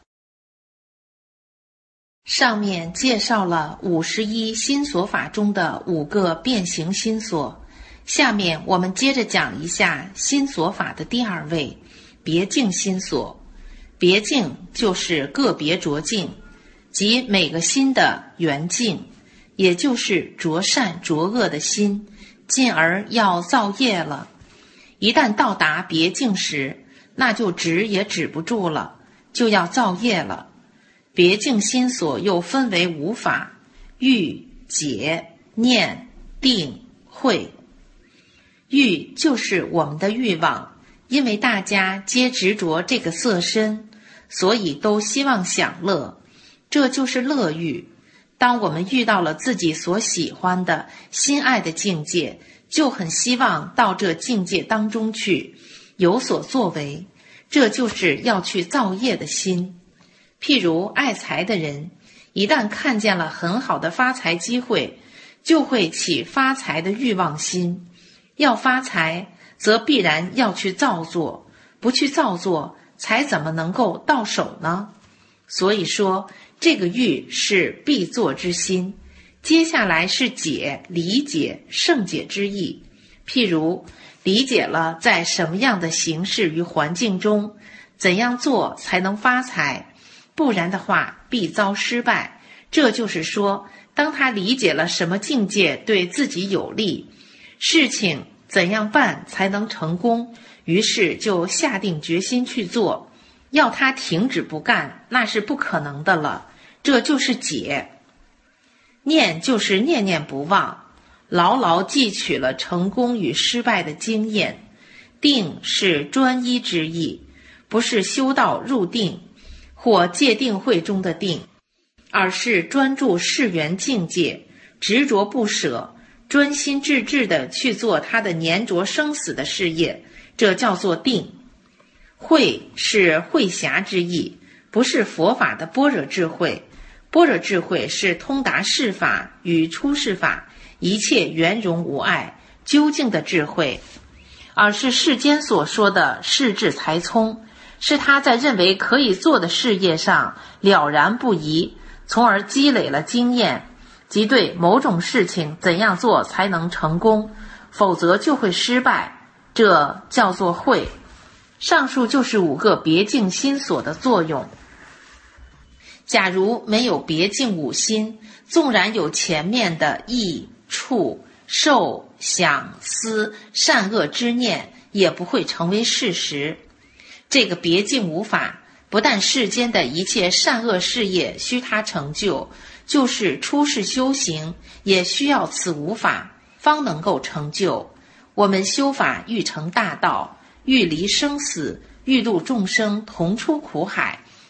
上面介绍了五十一心所法中的五个变形心所，下面我们接着讲一下心所法的第二位，别境心所。别境就是个别着境，即每个心的原境，也就是着善着恶的心，进而要造业了。一旦到达别境时，那就止也止不住了，就要造业了。别境心所又分为五法：欲、解、念、定、慧。欲就是我们的欲望，因为大家皆执着这个色身，所以都希望享乐，这就是乐欲。当我们遇到了自己所喜欢的、心爱的境界，就很希望到这境界当中去，有所作为，这就是要去造业的心。譬如爱财的人，一旦看见了很好的发财机会，就会起发财的欲望心。要发财，则必然要去造作，不去造作，才怎么能够到手呢？所以说，这个欲是必作之心。接下来是解、理解、胜解之意。譬如理解了在什么样的形势与环境中，怎样做才能发财，不然的话必遭失败。这就是说，当他理解了什么境界对自己有利，事情怎样办才能成功，于是就下定决心去做，要他停止不干，那是不可能的了。这就是解。念就是念念不忘，牢牢记取了成功与失败的经验。定是专一之意，不是修道入定或戒定慧中的定，而是专注世缘境界，执着不舍，专心致志地去做他的粘着生死的事业，这叫做定。慧是慧暇之意，不是佛法的般若智慧。般若智慧是通达世法与出世法，一切圆融无碍究竟的智慧，而是世间所说的世智才聪，是他在认为可以做的事业上了然不疑，从而积累了经验，即对某种事情怎样做才能成功，否则就会失败，这叫做慧。上述就是五个别境心所的作用。假如没有别境五心，纵然有前面的意、触、受、想、思、善恶之念，也不会成为事实。这个别境无法，不但世间的一切善恶事业需他成就，就是出世修行也需要此无法，方能够成就。我们修法欲成大道，欲离生死，欲度众生同出苦海，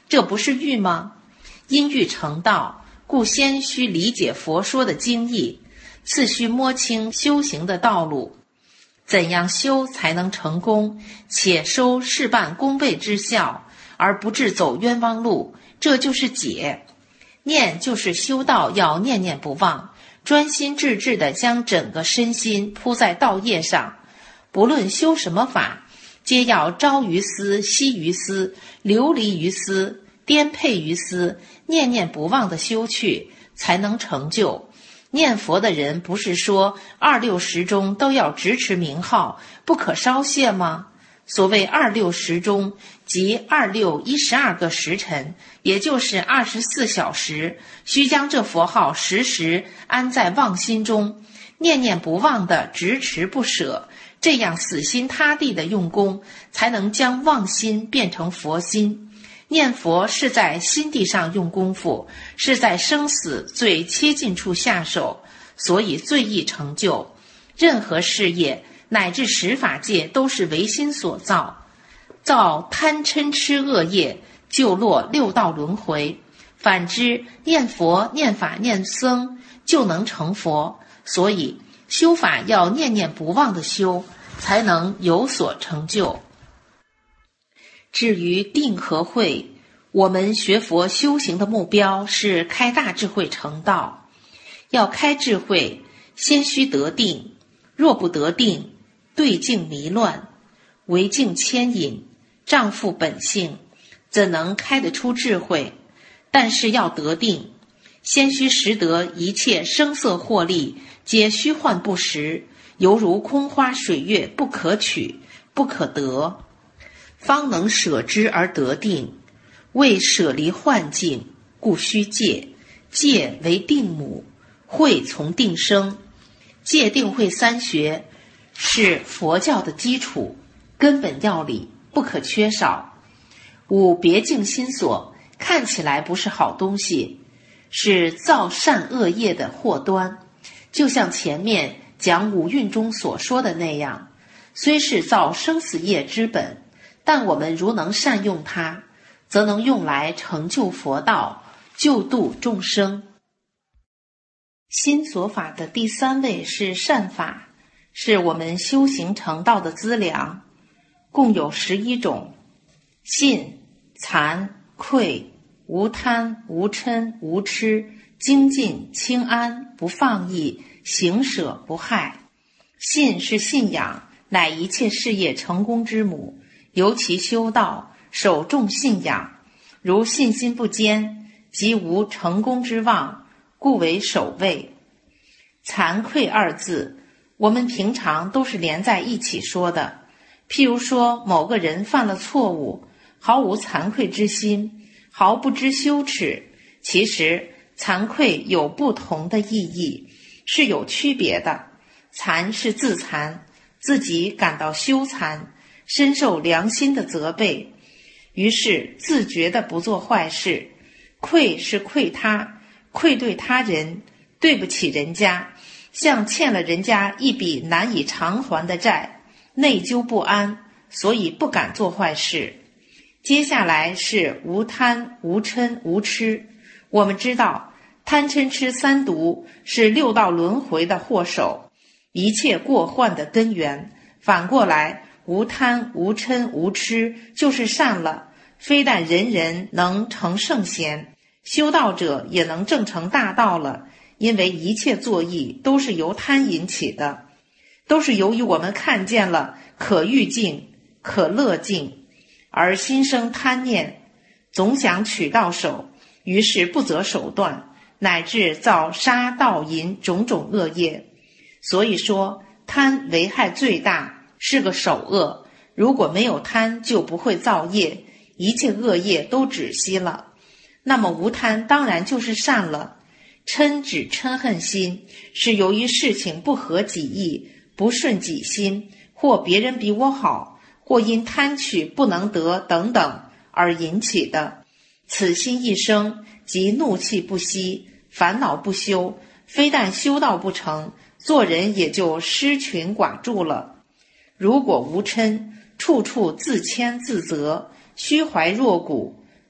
这不是欲吗？因欲成道，故先须理解佛说的经义，次须摸清修行的道路。怎样修才能成功，且收事半功倍之效，而不致走冤枉路，这就是解。念就是修道要念念不忘，专心致志地将整个身心铺在道业上。不论修什么法，皆要朝于斯，夕于斯，流离于斯，颠沛于斯，念念不忘地修去，才能成就。念佛的人不是说二六时中都要直持名号，不可稍懈吗？所谓二六时中，即二六一十二个时辰，也就是二十四小时，须将这佛号时时安在忘心中，念念不忘的直持不舍，这样死心塌地的用功，才能将忘心变成佛心。念佛是在心地上用功夫，是在生死最切近处下手，所以最易成就。任何事业乃至十法界都是唯心所造，造贪嗔痴恶业，就落六道轮回。反之，念佛念法念僧就能成佛。所以修法要念念不忘的修，才能有所成就。至于定和慧，我们学佛修行的目标是开大智慧成道。要开智慧，先须得定，若不得定，对境迷乱，违境牵引，障缚本性，怎能开得出智慧？但是要得定，先须识得一切声色获利皆虚幻不实，犹如空花水月，不可取，不可得，方能舍之而得定。为舍离幻境，故须戒，戒为定母，慧从定生。戒定慧三学是佛教的基础，根本要理，不可缺少。五别境心所看起来不是好东西，是造善恶业的祸端，就像前面讲五蕴中所说的那样，虽是造生死业之本，但我们如能善用它，则能用来成就佛道，救度众生。心所法的第三位是善法，是我们修行成道的资粮，共有十一种：信、惭、愧、无贪、无嗔、无痴、精进、清安、不放逸、行舍、不害。信是信仰，乃一切事业成功之母，尤其修道首重信仰，如信心不坚，即无成功之望，故为首位。惭愧二字，我们平常都是连在一起说的。譬如说某个人犯了错误，毫无惭愧之心，毫不知羞耻。其实惭愧有不同的意义，是有区别的。惭是自惭，自己感到羞惭，深受良心的责备，于是自觉地不做坏事。愧是愧他，愧对他人，对不起人家，像欠了人家一笔难以偿还的债，内疚不安，所以不敢做坏事。接下来是无贪、无嗔、无痴。我们知道贪嗔痴三毒是六道轮回的祸首，一切过患的根源。反过来，无贪、无嗔、无痴就是善了，非但人人能成圣贤，修道者也能证成大道了。因为一切作意都是由贪引起的，都是由于我们看见了可欲境、可乐境，而心生贪念，总想取到手，于是不择手段，乃至造杀盗淫种种恶业。所以说贪危害最大，是个首恶。如果没有贪，就不会造业，一切恶业都止息了。那么无贪当然就是善了。嗔指嗔恨心，是由于事情不合己意，不顺己心，或别人比我好，或因贪取不能得等等而引起的。此心一生，即怒气不息，烦恼不休，非但修道不成，做人也就失群寡助了。如果无嗔，处处自谦自责，虚怀若谷，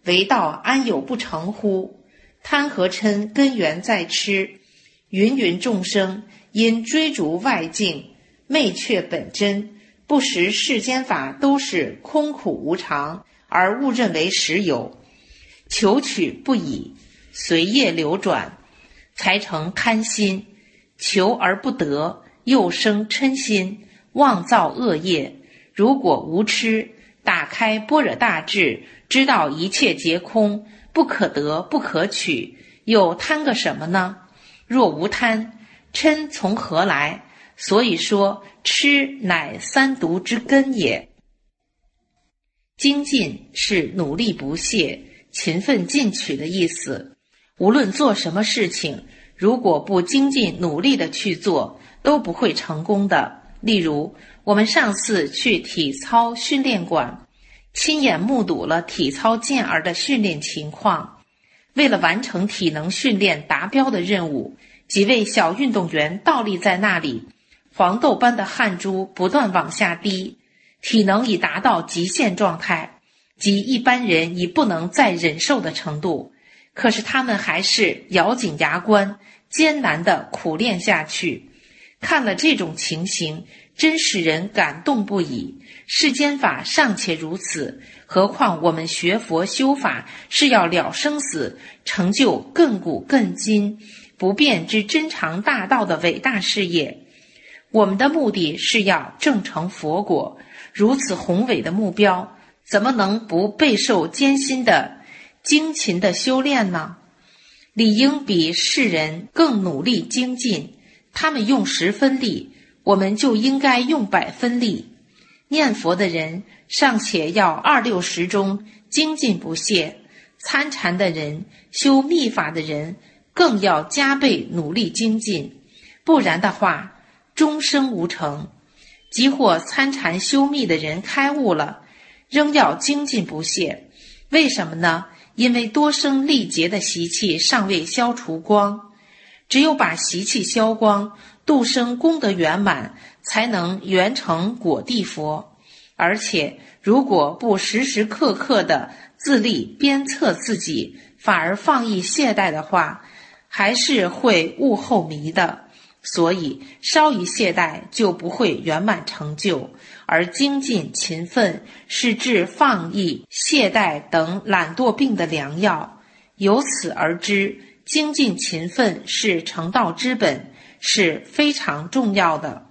为道安有不成乎？贪和嗔根源在痴，芸芸众生因追逐外境，昧却本真，不识世间法都是空苦无常，而误认为实有，求取不已，随业流转，才成贪心，求而不得，又生嗔心，妄造恶业。如果无痴，打开般若大智，知道一切皆空，不可得不可取，又贪个什么呢？若无贪，嗔从何来？所以说痴乃三毒之根也。精进是努力不懈、勤奋进取的意思。无论做什么事情，如果不精进努力的去做，都不会成功的。例如，我们上次去体操训练馆，亲眼目睹了体操健儿的训练情况。为了完成体能训练达标的任务，几位小运动员倒立在那里，黄豆般的汗珠不断往下滴，体能已达到极限状态，即一般人已不能再忍受的程度。可是他们还是咬紧牙关，艰难地苦练下去。看了这种情形，真使人感动不已。世间法尚且如此，何况我们学佛修法是要了生死，成就亘古亘今不变之真常大道的伟大事业。我们的目的是要证成佛果，如此宏伟的目标，怎么能不备受艰辛的精勤的修炼呢？理应比世人更努力精进，他们用十分力，我们就应该用百分力。念佛的人尚且要二六时中精进不懈，参禅的人、修密法的人更要加倍努力精进，不然的话终生无成。即或参禅修密的人开悟了，仍要精进不懈。为什么呢？因为多生历劫的习气尚未消除光，只有把习气消光，度生功德圆满，才能圆成果地佛。而且如果不时时刻刻的自力鞭策自己，反而放逸懈怠的话，还是会悟后迷的。所以稍一懈怠就不会圆满成就，而精进勤奋是治放逸、懈怠等懒惰病的良药。由此而知，精进勤奋是成道之本，是非常重要的。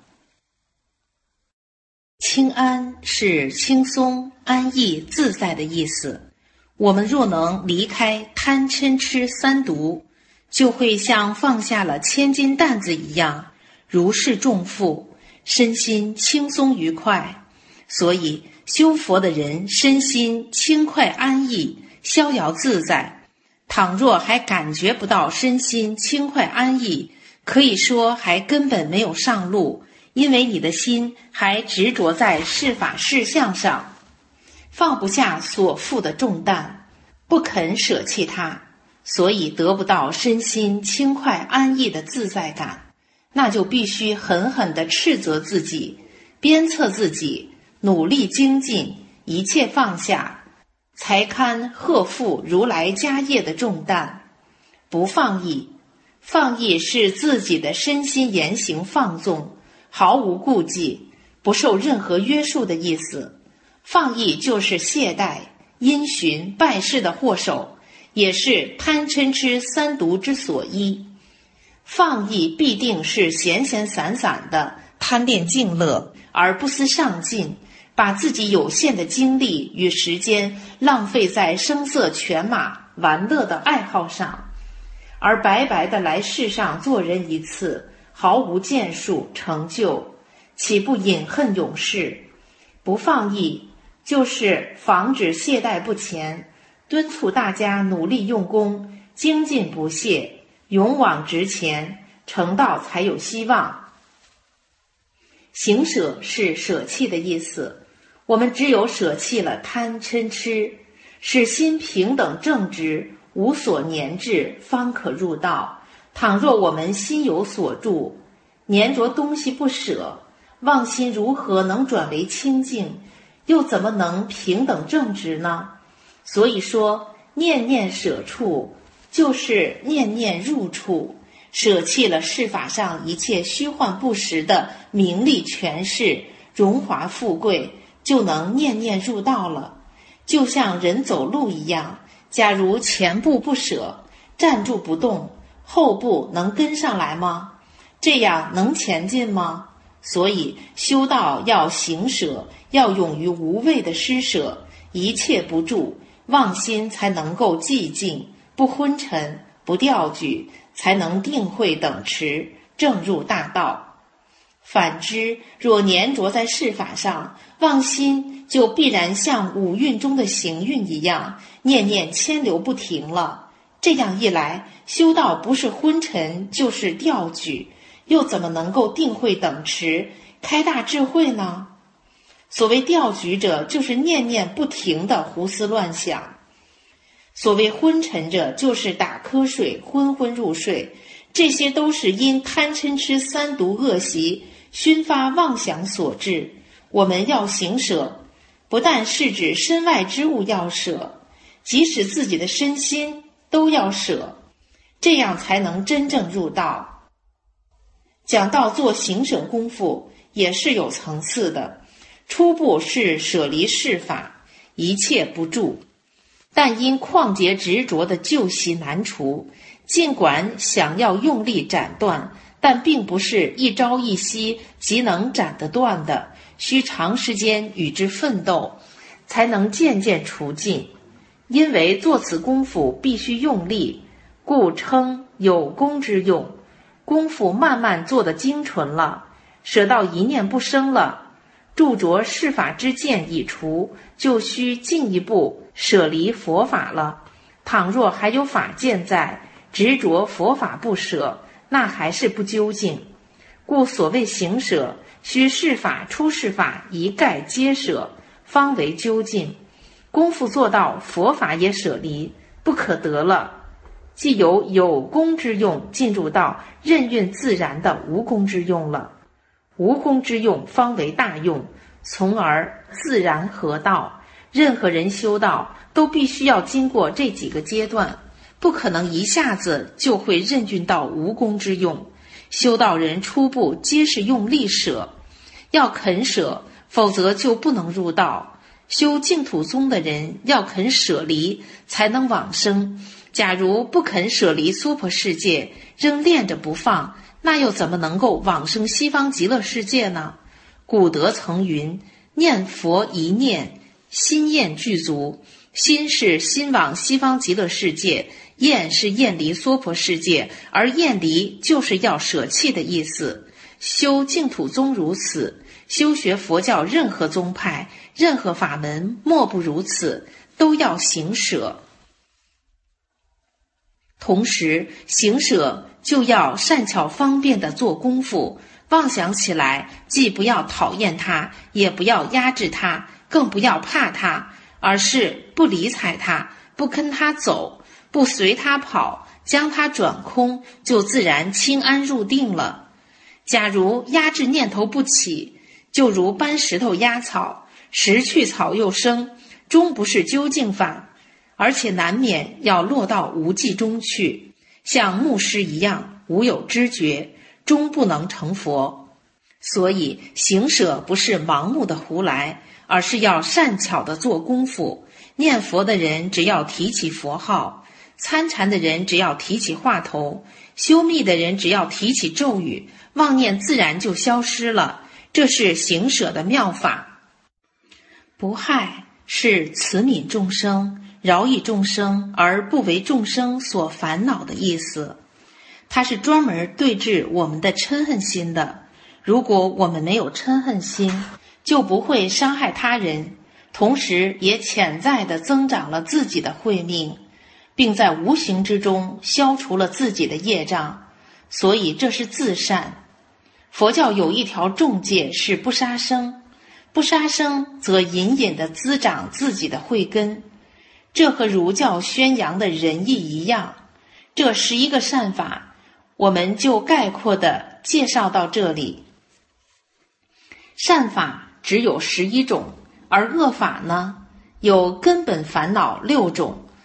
清安是轻松、安逸、自在的意思。我们若能离开贪嗔痴三毒，就会像放下了千斤担子一样，如释重负，身心轻松愉快。所以修佛的人身心轻快安逸，逍遥自在。倘若还感觉不到身心轻快安逸，可以说还根本没有上路，因为你的心还执着在事法事相上，放不下所负的重担，不肯舍弃它，所以得不到身心轻快安逸的自在感。那就必须狠狠地斥责自己，鞭策自己，努力精进，一切放下，才堪荷负如来家业的重担。不放逸，放逸是自己的身心言行放纵，毫无顾忌，不受任何约束的意思。放逸就是懈怠、因循败事的祸首，也是贪嗔痴三毒之所依。放逸必定是闲闲散散的贪恋静乐，而不思上进，把自己有限的精力与时间浪费在声色犬马玩乐的爱好上，而白白的来世上做人一次，毫无建树成就，岂不饮恨永世？不放逸就是防止懈怠不前，敦促大家努力用功，精进不懈，勇往直前，成道才有希望。行舍是舍弃的意思，我们只有舍弃了贪嗔痴，使心平等正直，无所粘滞，方可入道。倘若我们心有所住，粘着东西不舍，妄心如何能转为清净？又怎么能平等正直呢？所以说， 念念舍处，就是念念入处，舍弃了世法上一切虚幻不实的名利权势、荣华富贵，就能念念入道了。就像人走路一样，假如前步不舍，站住不动，后部能跟上来吗？这样能前进吗？所以修道要行舍，要勇于无畏的施舍，一切不住，妄心才能够寂静，不昏沉，不掉举，才能定慧等持，正入大道。反之，若粘着在世法上，妄心就必然像五蕴中的行运一样，念念牵流不停了。这样一来，修道不是昏沉，就是掉举，又怎么能够定慧等持，开大智慧呢？所谓掉举者，就是念念不停的胡思乱想；所谓昏沉者，就是打瞌睡、昏昏入睡。这些都是因贪嗔痴三毒恶习熏发妄想所致。我们要行舍，不但是指身外之物要舍，即使自己的身心都要舍，这样才能真正入道。讲到做行舍功夫，也是有层次的。初步是舍离世法，一切不住，但因旷劫执着的旧习难除，尽管想要用力斩断，但并不是一朝一夕即能斩得断的，需长时间与之奋斗，才能渐渐除尽。因为做此功夫必须用力，故称有功之用。功夫慢慢做得精纯了，舍到一念不生了，著着世法之见已除，就需进一步舍离佛法了。倘若还有法见在，执着佛法不舍，那还是不究竟。故所谓行舍，须世法出世法一概皆舍，方为究竟。功夫做到佛法也舍离，不可得了，既有有功之用，进入到任运自然的无功之用了。无功之用方为大用，从而自然合道。任何人修道都必须要经过这几个阶段，不可能一下子就会任运到无功之用。修道人初步皆是用力舍，要肯舍，否则就不能入道。修净土宗的人要肯舍离，才能往生。假如不肯舍离娑婆世界，仍恋着不放，那又怎么能够往生西方极乐世界呢？古德曾云：念佛一念，心厌具足。心是心往西方极乐世界，厌是厌离娑婆世界，而厌离就是要舍弃的意思。修净土宗如此，修学佛教任何宗派、任何法门莫不如此，都要行舍。同时行舍就要善巧方便地做功夫，妄想起来既不要讨厌它，也不要压制它，更不要怕它，而是不理睬它，不跟它走，不随它跑，将它转空，就自然清安入定了。假如压制念头不起，就如搬石头压草，石去草又生，终不是究竟法，而且难免要落到无记中去，像木狮一样无有知觉，终不能成佛。所以行舍不是盲目的胡来，而是要善巧的做功夫。念佛的人只要提起佛号，参禅的人只要提起话头，修密的人只要提起咒语，妄念自然就消失了。这是行舍的妙法。不害是慈悯众生，饶益众生而不为众生所烦恼的意思。它是专门对治我们的嗔恨心的。如果我们没有嗔恨心，就不会伤害他人，同时也潜在地增长了自己的慧命，并在无形之中消除了自己的业障。所以这是自善。佛教有一条重戒是不杀生，不杀生则隐隐地滋长自己的慧根，这和儒教宣扬的仁义一样。这十一个善法，我们就概括地介绍到这里。善法只有十一种，而恶法呢，有根本烦恼六种，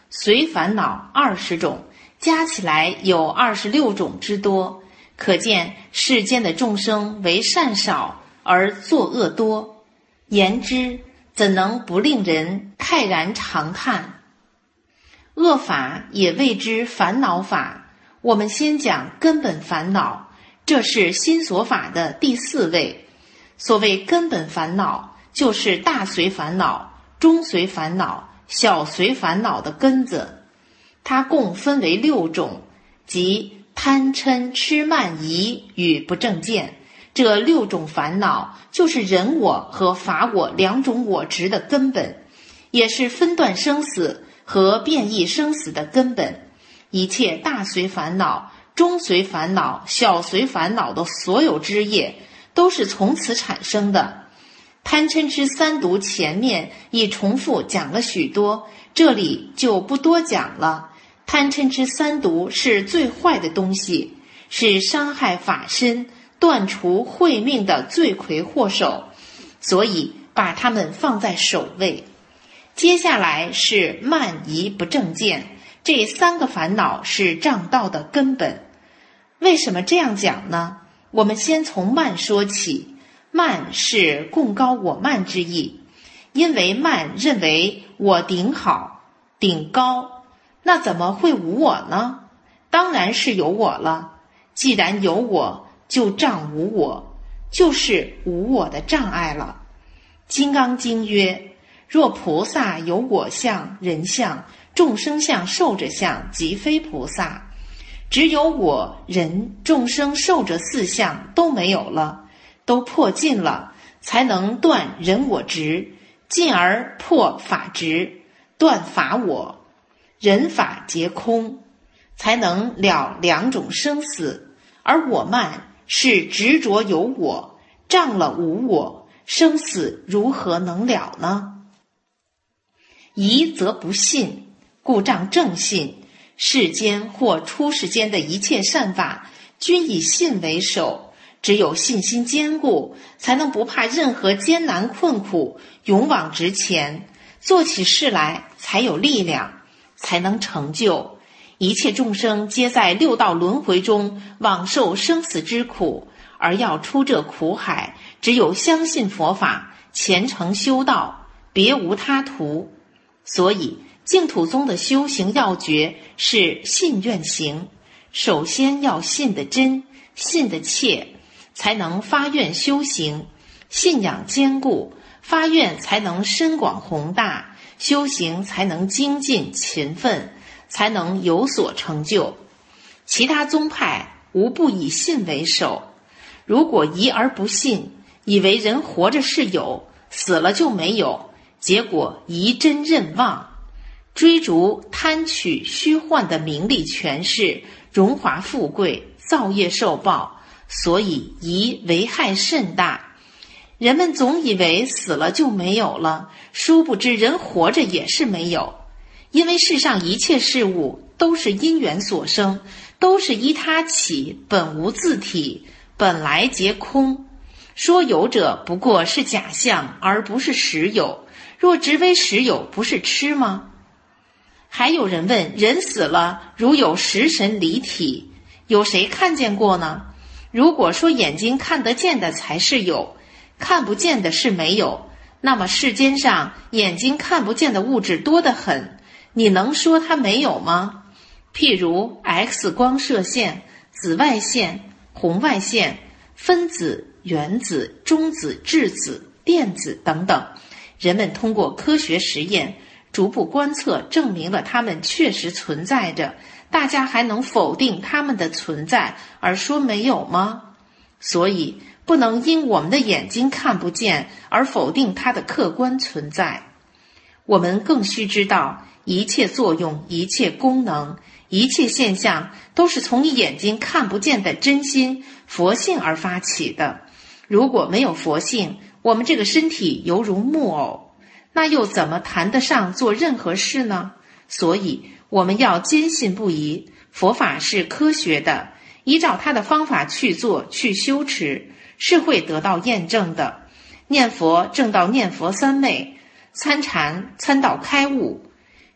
随烦恼二十种，加起来有二十六种之多。可见世间的众生为善少而作恶多，言之怎能不令人泰然长叹？恶法也谓之烦恼法。我们先讲根本烦恼，这是心所法的第四位。所谓根本烦恼，就是大随烦恼、中随烦恼、小随烦恼的根子。它共分为六种，即贪嗔痴慢疑与不正见。这六种烦恼就是人我和法我两种我执的根本，也是分段生死和变异生死的根本。一切大随烦恼、中随烦恼、小随烦恼的所有枝叶都是从此产生的。贪嗔痴三毒前面已重复讲了许多，这里就不多讲了。贪嗔痴三毒是最坏的东西，是伤害法身、断除慧命的罪魁祸首，所以把它们放在首位。接下来是慢疑不正见，这三个烦恼是障道的根本。为什么这样讲呢？我们先从慢说起。慢是共高我慢之意，因为慢认为我顶好顶高，那怎么会无我呢？当然是有我了。既然有我，就障无我，就是无我的障碍了。金刚经曰：若菩萨有我相、人相、众生相、寿者相，即非菩萨。只有我、人、众生、寿者四相都没有了，都破尽了，才能断人我执，进而破法执，断法我，人法皆空，才能了两种生死。而我慢是执着有我，障了无我，生死如何能了呢？疑则不信，故障正信。世间或出世间的一切善法，均以信为首。只有信心坚固，才能不怕任何艰难困苦，勇往直前，做起事来才有力量，才能成就。一切众生皆在六道轮回中往受生死之苦，而要出这苦海，只有相信佛法，虔诚修道，别无他途。所以净土宗的修行要诀是信愿行，首先要信得真，信得切，才能发愿修行。信仰坚固，发愿才能深广宏大，修行才能精进勤奋，才能有所成就。其他宗派无不以信为首。如果疑而不信，以为人活着是有，死了就没有，结果疑真认妄，追逐贪取虚幻的名利权势、荣华富贵，造业受报，所以疑为害甚大。人们总以为死了就没有了，殊不知人活着也是没有。因为世上一切事物都是因缘所生，都是依他起，本无自体，本来皆空。说有者不过是假象，而不是实有。若直为实有，不是痴吗？还有人问，人死了如有食神离体，有谁看见过呢？如果说眼睛看得见的才是有，看不见的是没有，那么世间上眼睛看不见的物质多得很，你能说它没有吗？譬如 X 光射线、紫外线、红外线、分子、原子、中子、质子、电子等等，人们通过科学实验逐步观测，证明了它们确实存在着，大家还能否定它们的存在而说没有吗？所以不能因我们的眼睛看不见而否定它的客观存在。我们更需知道，一切作用、一切功能、一切现象都是从你眼睛看不见的真心佛性而发起的。如果没有佛性，我们这个身体犹如木偶，那又怎么谈得上做任何事呢？所以我们要坚信不疑，佛法是科学的，依照它的方法去做去修持，是会得到验证的。念佛证到念佛三昧，参禅参到开悟，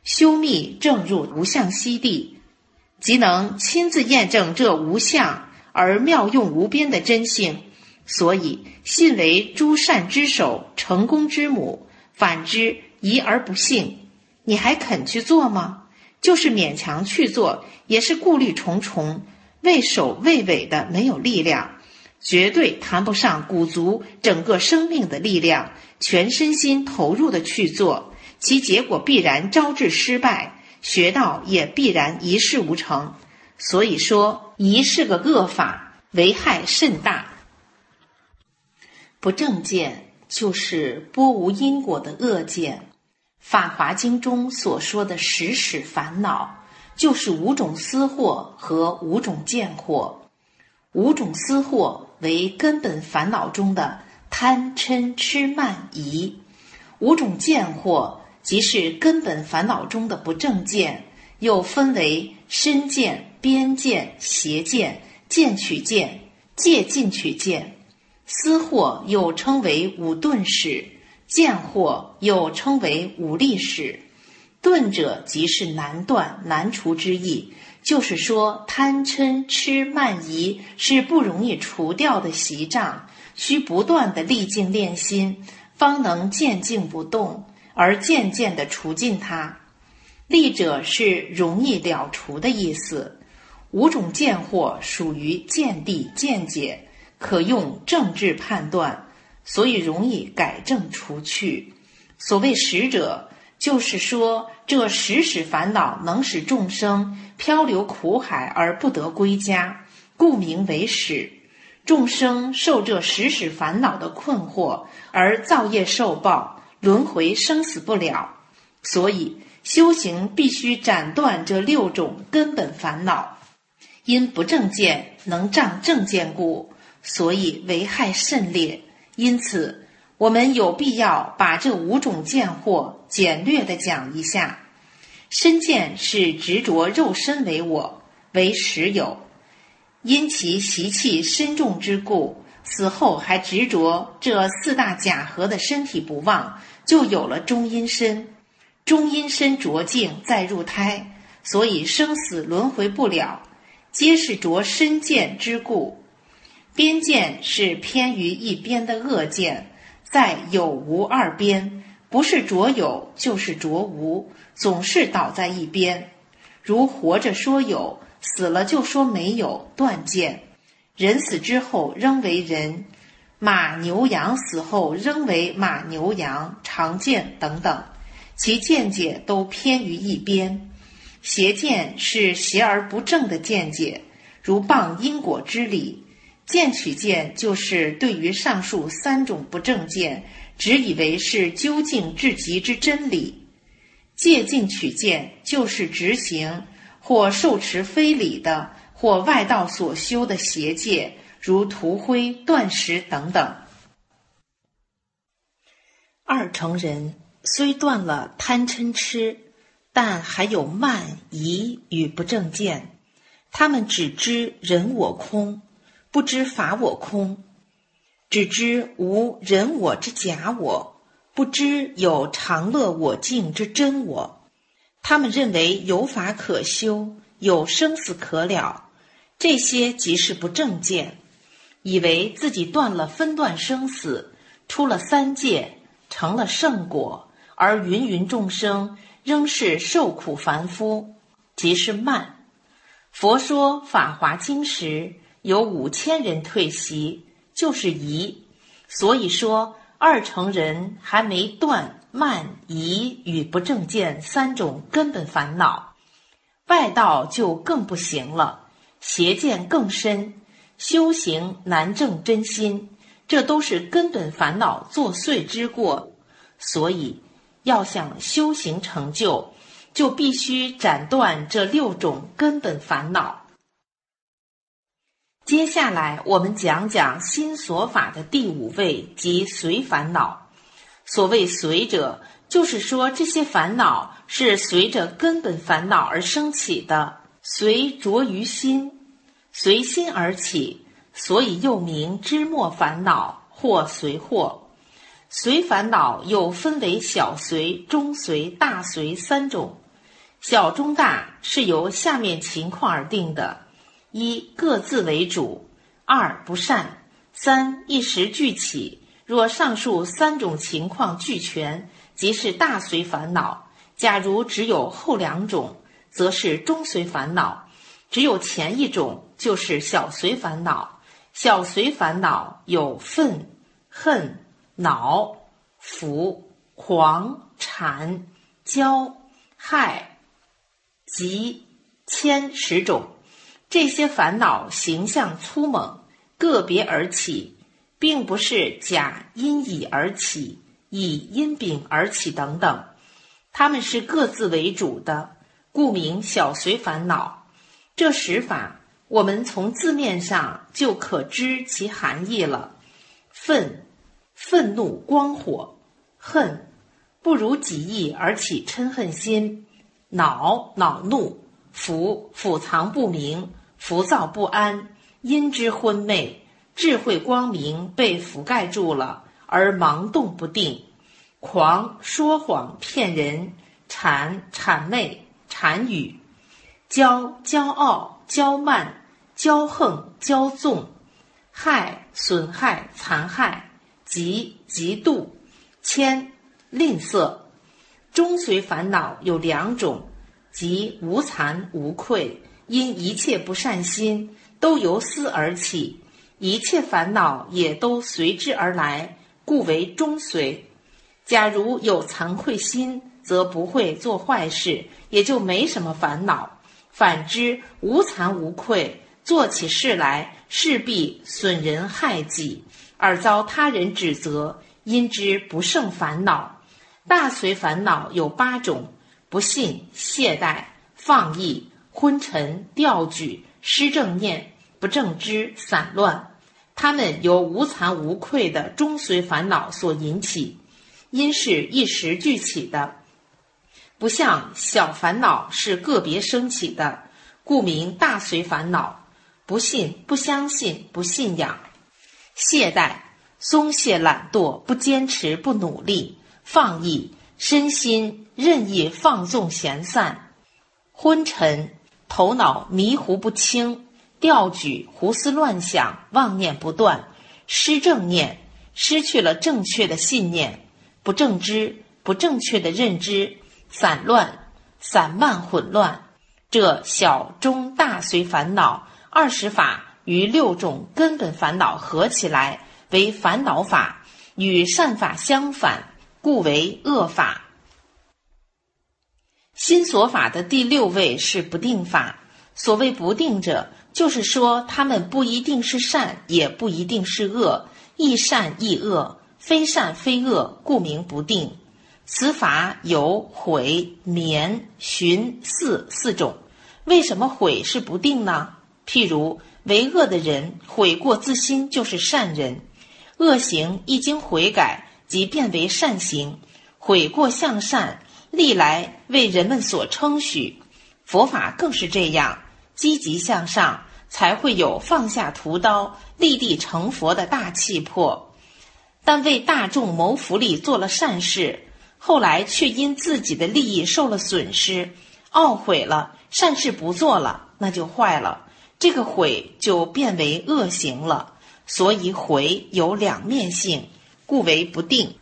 修密正入无相悉地，即能亲自验证这无相而妙用无边的真性。所以信为诸善之首，成功之母，反之疑而不信。你还肯去做吗？就是勉强去做，也是顾虑重重，畏首畏尾的，没有力量，绝对谈不上鼓足整个生命的力量，全身心投入的去做，其结果必然招致失败，学道也必然一事无成。所以说疑是个恶法，危害甚大。不正见就是波无因果的恶见。法华经中所说的十使烦恼，就是五种私惑和五种见惑。五种私惑为根本烦恼中的贪嗔痴慢疑，五种见惑即是根本烦恼中的不正见，又分为身见、边见、邪见、见取见、戒禁取见。私惑又称为五钝使，见惑又称为五力使。钝者即是难断难除之意，就是说贪嗔痴慢疑是不容易除掉的习障，需不断的历境练心，方能渐静不动，而渐渐地除尽它。力者是容易了除的意思。五种见惑属于见地见解，可用正智判断，所以容易改正除去。所谓使者，就是说这十使烦恼能使众生漂流苦海而不得归家，故名为使。众生受这十使烦恼的困惑，而造业受报，轮回生死不了。所以修行必须斩断这六种根本烦恼，因不正见能障正见故，所以危害甚烈。因此我们有必要把这五种见惑简略地讲一下。身见是执着肉身为我，为实有，因其习气深重之故，死后还执着这四大假合的身体不忘，就有了中阴身。中阴身浊净再入胎，所以生死轮回不了，皆是着身见之故。边见是偏于一边的恶见，在有无二边，不是着有就是着无，总是倒在一边。如活着说有，死了就说没有，断见。人死之后仍为人，马牛羊死后仍为马牛羊，常见等等，其见解都偏于一边。邪见是邪而不正的见解，如谤因果之理。见取见就是对于上述三种不正见，只以为是究竟至极之真理。戒禁取见就是执行或受持非礼的，或外道所修的邪戒，如涂灰、断食等等。二乘人虽断了贪嗔痴，但还有慢疑与不正见。他们只知人我空，不知法我空，只知无人我之假我，不知有常乐我净之真我。他们认为有法可修，有生死可了，这些即是不正见，以为自己断了分段生死，出了三界，成了圣果，而芸芸众生仍是受苦凡夫，即是慢。佛说《法华经》时，有五千人退席，就是疑。所以说二乘人还没断慢疑与不正见三种根本烦恼，外道就更不行了，邪见更深，修行难正真心，这都是根本烦恼作祟之过。所以要想修行成就，就必须斩断这六种根本烦恼。接下来我们讲讲心所法的第五位，即随烦恼。所谓随者，就是说这些烦恼是随着根本烦恼而生起的，随着于心，随心而起，所以又名知末烦恼或随惑。随烦恼又分为小随、中随、大随三种， 小中大是由下面情况而定的：一、各自为主；二、不善；三、一时俱起。若上述三种情况俱全，即是大随烦恼；假如只有后两种，则是中随烦恼；只有前一种，就是小随烦恼。小随烦恼有愤、恨、恼、伏、狂、缠、骄、害、急、迁十种。这些烦恼形象粗猛，个别而起，并不是甲因乙而起，乙因丙而起等等，它们是各自为主的，故名小随烦恼。这十法我们从字面上就可知其含义了。愤，愤怒光火；恨，不如己意而起嗔恨心；恼，恼怒；伏，伏藏不明，浮躁不安，因之昏昧，智慧光明被覆盖住了，而盲动不定；狂，说谎骗人；谄，谄媚，谄语；骄，骄傲，骄慢，骄横，骄纵；害，损害，残害；急，嫉妒；迁，吝啬。中随烦恼有两种，即无惭无愧，因一切不善心都由思而起，一切烦恼也都随之而来，故为中随。假如有惭愧心，则不会做坏事，也就没什么烦恼；反之，无惭无愧，做起事来势必损人害己，而遭他人指责，因之不胜烦恼。大随烦恼有八种：不信、懈怠、放逸、昏沉、掉举、失正念、不正知、散乱。它们由无惭无愧的中随烦恼所引起，因是一时俱起的，不像小烦恼是个别升起的，故名大随烦恼。不信、不相信、不信仰；懈怠，松懈懒惰，不坚持，不努力；放逸，身心任意放纵闲散；昏沉，头脑迷糊不清；掉举，胡思乱想，妄念不断；失正念，失去了正确的信念；不正知，不正确的认知；散乱，散漫混乱。这小中大随烦恼二十法与六种根本烦恼合起来为烦恼法，与善法相反，故为恶法。心所法的第六位是不定法。所谓不定者，就是说它们不一定是善，也不一定是恶，亦善亦恶，非善非恶，故名不定。此法有悔、眠、寻、四四种。为什么悔是不定呢？譬如为恶的人悔过自新就是善人，恶行一经悔改即变为善行，悔过向善，历来为人们所称许。佛法更是这样，积极向上，才会有放下屠刀立地成佛的大气魄。但为大众谋福利做了善事，后来却因自己的利益受了损失，懊悔了，善事不做了，那就坏了，这个悔就变为恶行了。所以悔有两面性，故为不定。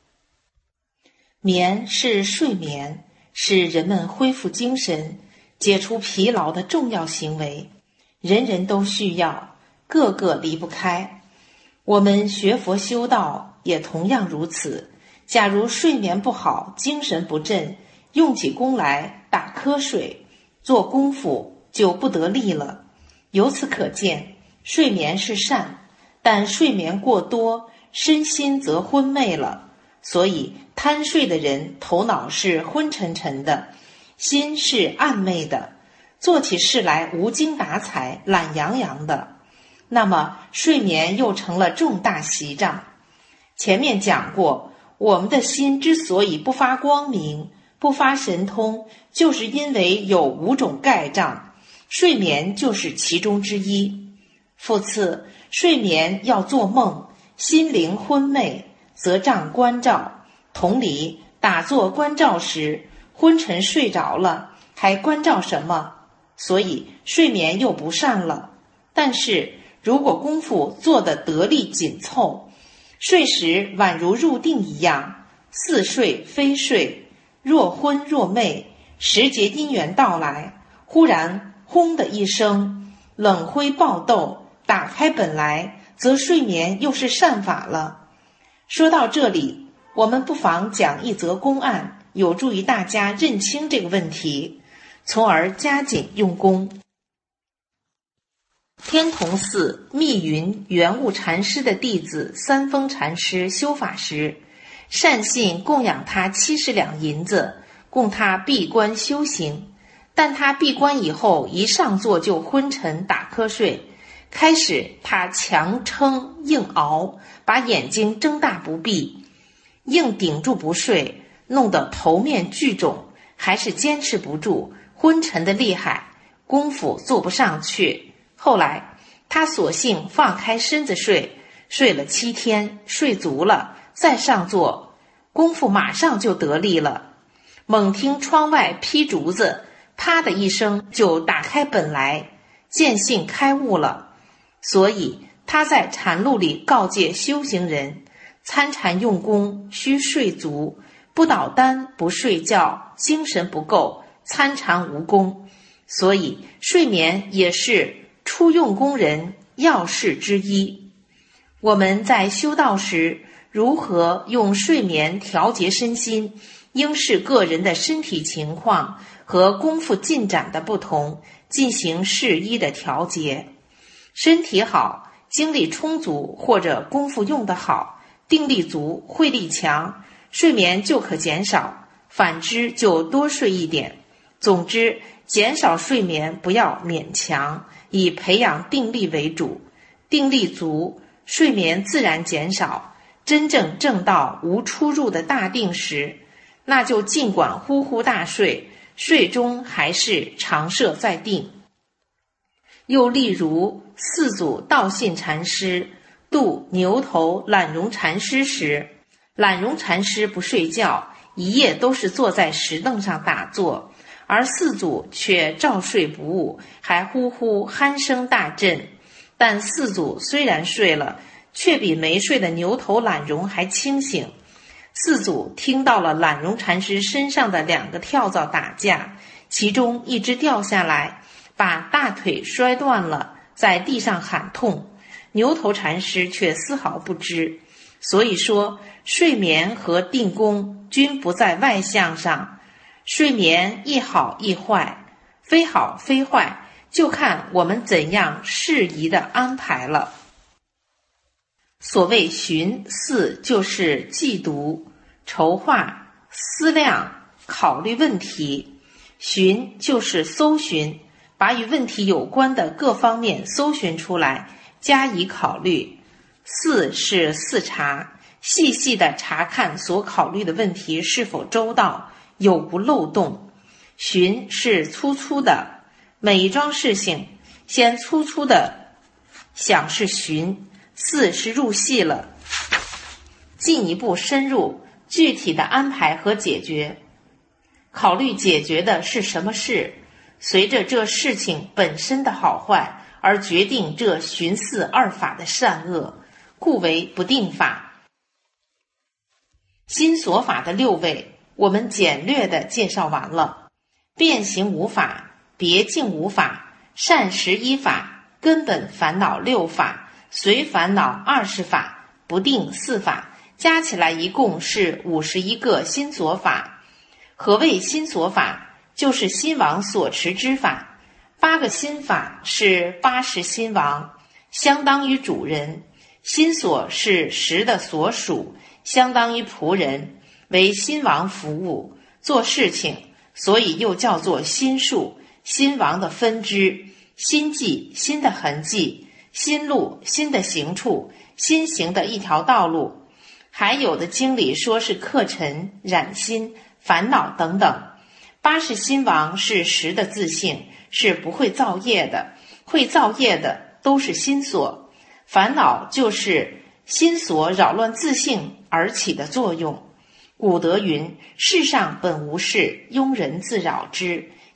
眠是睡眠，是人们恢复精神、解除疲劳的重要行为，人人都需要，个个离不开。我们学佛修道也同样如此。假如睡眠不好，精神不振，用起功来打瞌睡，做功夫就不得力了。由此可见，睡眠是善，但睡眠过多，身心则昏昧了。所以贪睡的人头脑是昏沉沉的，心是暗昧的，做起事来无精打采，懒洋洋的。那么睡眠又成了重大习障。前面讲过，我们的心之所以不发光明，不发神通，就是因为有五种盖障，睡眠就是其中之一。复次，睡眠要做梦，心灵昏昧，则障关照。同理，打坐关照时，昏沉睡着了， 还关照什么？所以睡眠又不善了。但是如果功夫做得得力紧凑，睡时宛如入定一样，似睡非睡，若昏若寐，时节因缘到来，忽然轰的一声，冷灰爆斗，打开本来，则睡眠又是善法了。说到这里，我们不妨讲一则公案，有助于大家认清这个问题，从而加紧用功。天童寺密云圆悟禅师的弟子三峰禅师修法时，善信供养他七十两银子，供他闭关修行。但他闭关以后，一上座就昏沉打瞌睡。开始他强撑硬熬，把眼睛睁大不闭，硬顶住不睡，弄得头面剧肿，还是坚持不住，昏沉的厉害，功夫做不上去。后来他索性放开身子睡，睡了七天，睡足了，再上座，功夫马上就得力了。猛听窗外劈竹子，啪的一声就打开本来，见性开悟了。所以他在禅录里告诫修行人，参禅用功需睡足，不倒单不睡觉，精神不够，参禅无功。所以睡眠也是初用功人要事之一。我们在修道时，如何用睡眠调节身心，应视个人的身体情况和功夫进展的不同，进行适宜的调节。身体好，精力充足，或者功夫用得好，定力足，慧力强，睡眠就可减少，反之就多睡一点。总之，减少睡眠不要勉强，以培养定力为主。定力足，睡眠自然减少。真正证到无出入的大定时，那就尽管呼呼大睡，睡中还是常摄在定。又例如四祖道信禅师度牛头懒荣禅师时，懒荣禅师不睡觉，一夜都是坐在石凳上打坐，而四祖却照睡不误，还呼呼鼾声大震。但四祖虽然睡了，却比没睡的牛头懒荣还清醒。四祖听到了懒荣禅师身上的两个跳蚤打架，其中一只掉下来，把大腿摔断了，在地上喊痛。牛头禅师却丝毫不知。所以说，睡眠和定功均不在外相上，睡眠亦好亦坏，非好非坏，就看我们怎样适宜的安排了。所谓寻思，就是记读、筹划、思量、考虑问题。寻就是搜寻，把与问题有关的各方面搜寻出来，加以考虑。思是思察，细细地查看所考虑的问题是否周到，有无漏洞。寻是粗粗的，每一桩事情先粗粗的想是寻，思是入细了，进一步深入，具体的安排和解决。考虑解决的是什么事，随着这事情本身的好坏而决定这寻思二法的善恶，故为不定法。心所法的六位，我们简略地介绍完了。变形无法、别境无法、善十一法、根本烦恼六法、随烦恼二十法、不定四法，加起来一共是五十一个心所法。何谓心所法？就是心王所持之法。八个心法是八十心王，相当于主人。心所是十的所属，相当于仆人，为心王服务做事情，所以又叫做心术。心王的分支，心迹，心的痕迹，心路，心的行处，心行的一条道路。还有的经里说是客尘、染心、烦恼等等。八十心王是实的自性，是不会造业的，会造业的都是心所。烦恼就是心所扰乱自性而起的作用。古德云：世上本无事，庸人自扰之。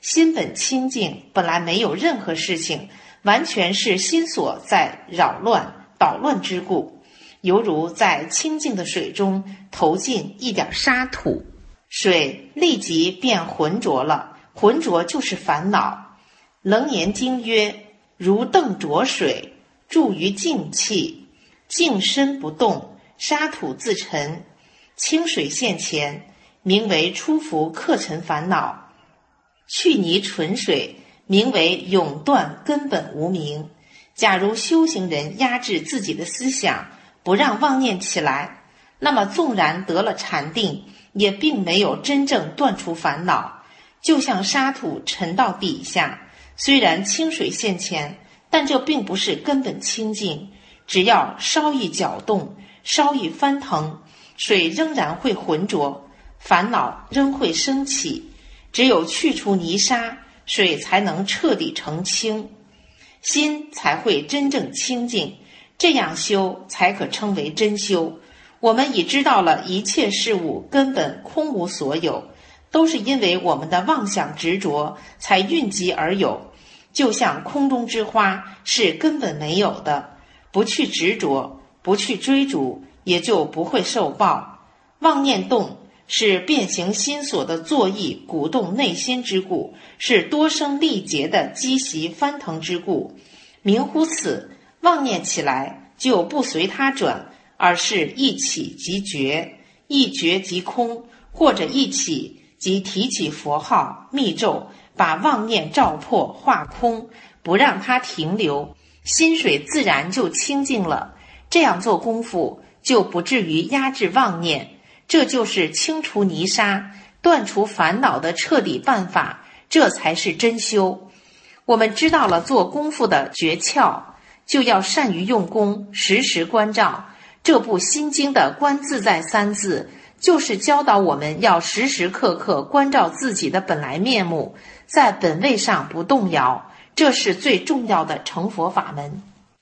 心本清净，本来没有任何事情，完全是心所在扰乱捣乱之故，犹如在清净的水中投进一点沙土，水立即变浑浊了，浑浊就是烦恼。楞严经曰：如澄浊水，注于静气，静身不动，沙土自沉，清水现前，名为出伏克尘烦恼，去泥纯水，名为永断根本无明。假如修行人压制自己的思想，不让妄念起来，那么纵然得了禅定，也并没有真正断除烦恼，就像沙土沉到底下，虽然清水现前，但这并不是根本清净，只要稍一搅动，稍一翻腾，水仍然会浑浊，烦恼仍会升起。只有去除泥沙，水才能彻底澄清，心才会真正清净，这样修才可称为真修。我们已知道了一切事物根本空无所有，都是因为我们的妄想执着才蕴集而有，就像空中之花是根本没有的，不去执着，不去追逐，也就不会受报。妄念动是变形心所的作意鼓动内心之故，是多生历劫的积习翻腾之故。明乎此，妄念起来就不随它转，而是一起即绝，一绝即空，或者一起即提起佛号密咒，把妄念照破化空，不让它停留，心水自然就清净了。这样做功夫就不至于压制妄念，这就是清除泥沙、断除烦恼的彻底办法，这才是真修。我们知道了做功夫的诀窍，就要善于用功，时时关照。这部心经的观自在三字，就是教导我们要时时刻刻关照自己的本来面目，在本位上不动摇，这是最重要的成佛法门。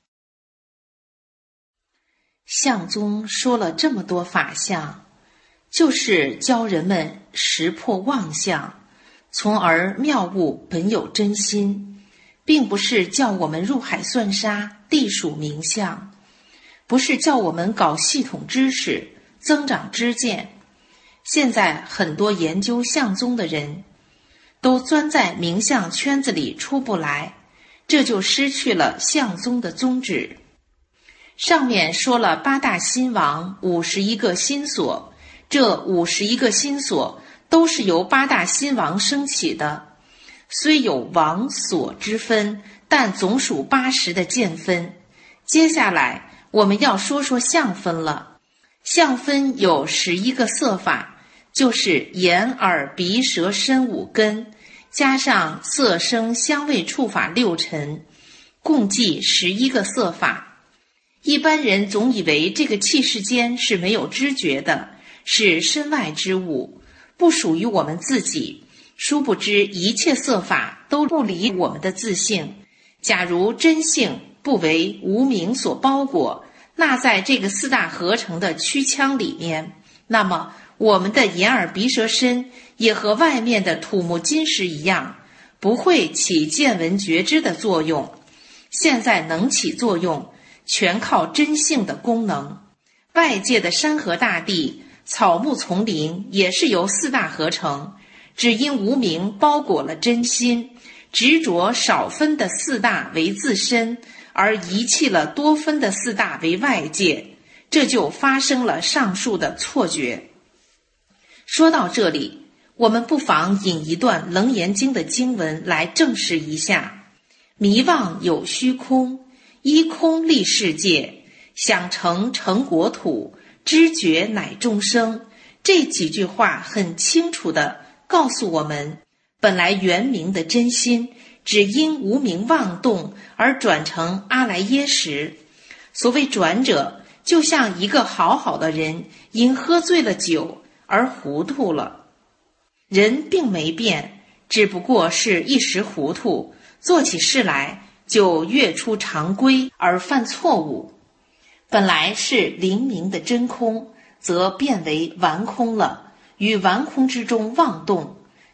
相宗说了这么多法相，就是教人们识破妄相，从而妙悟本有真心，并不是叫我们入海算沙、地数名相，不是叫我们搞系统知识、增长知见。现在很多研究相宗的人都钻在名相圈子里出不来，这就失去了相宗的宗旨。上面说了八大心王，五十一个心所，这五十一个心所都是由八大心王升起的，虽有王所之分，但总属八十的见分。接下来我们要说说相分了。相分有十一个色法，就是眼耳鼻舌身五根，加上色声香味触法六尘，共计十一个色法。一般人总以为这个气世间是没有知觉的，是身外之物，不属于我们自己。殊不知一切色法都不离我们的自性，假如真性不为无明所包裹，纳在这个四大合成的躯腔里面，那么我们的眼耳鼻舌身也和外面的土木金石一样，不会起见闻觉知的作用。现在能起作用，全靠真性的功能。外界的山河大地、草木丛林也是由四大合成，只因无明包裹了真心，执着少分的四大为自身，而遗弃了多分的四大为外界，这就发生了上述的错觉。说到这里，我们不妨引一段《楞严经》的经文来证实一下：迷妄有虚空，依空立世界，想成成国土，知觉乃众生。这几句话很清楚地告诉我们，本来圆明的真心只因无明妄动而转成阿赖耶识。所谓转者，就像一个好好的人因喝醉了酒而糊涂了，人并没变，只不过是一时糊涂，做起事来就越出常规而犯错误。本来是灵明的真空，则变为顽空了，于顽空之中妄动，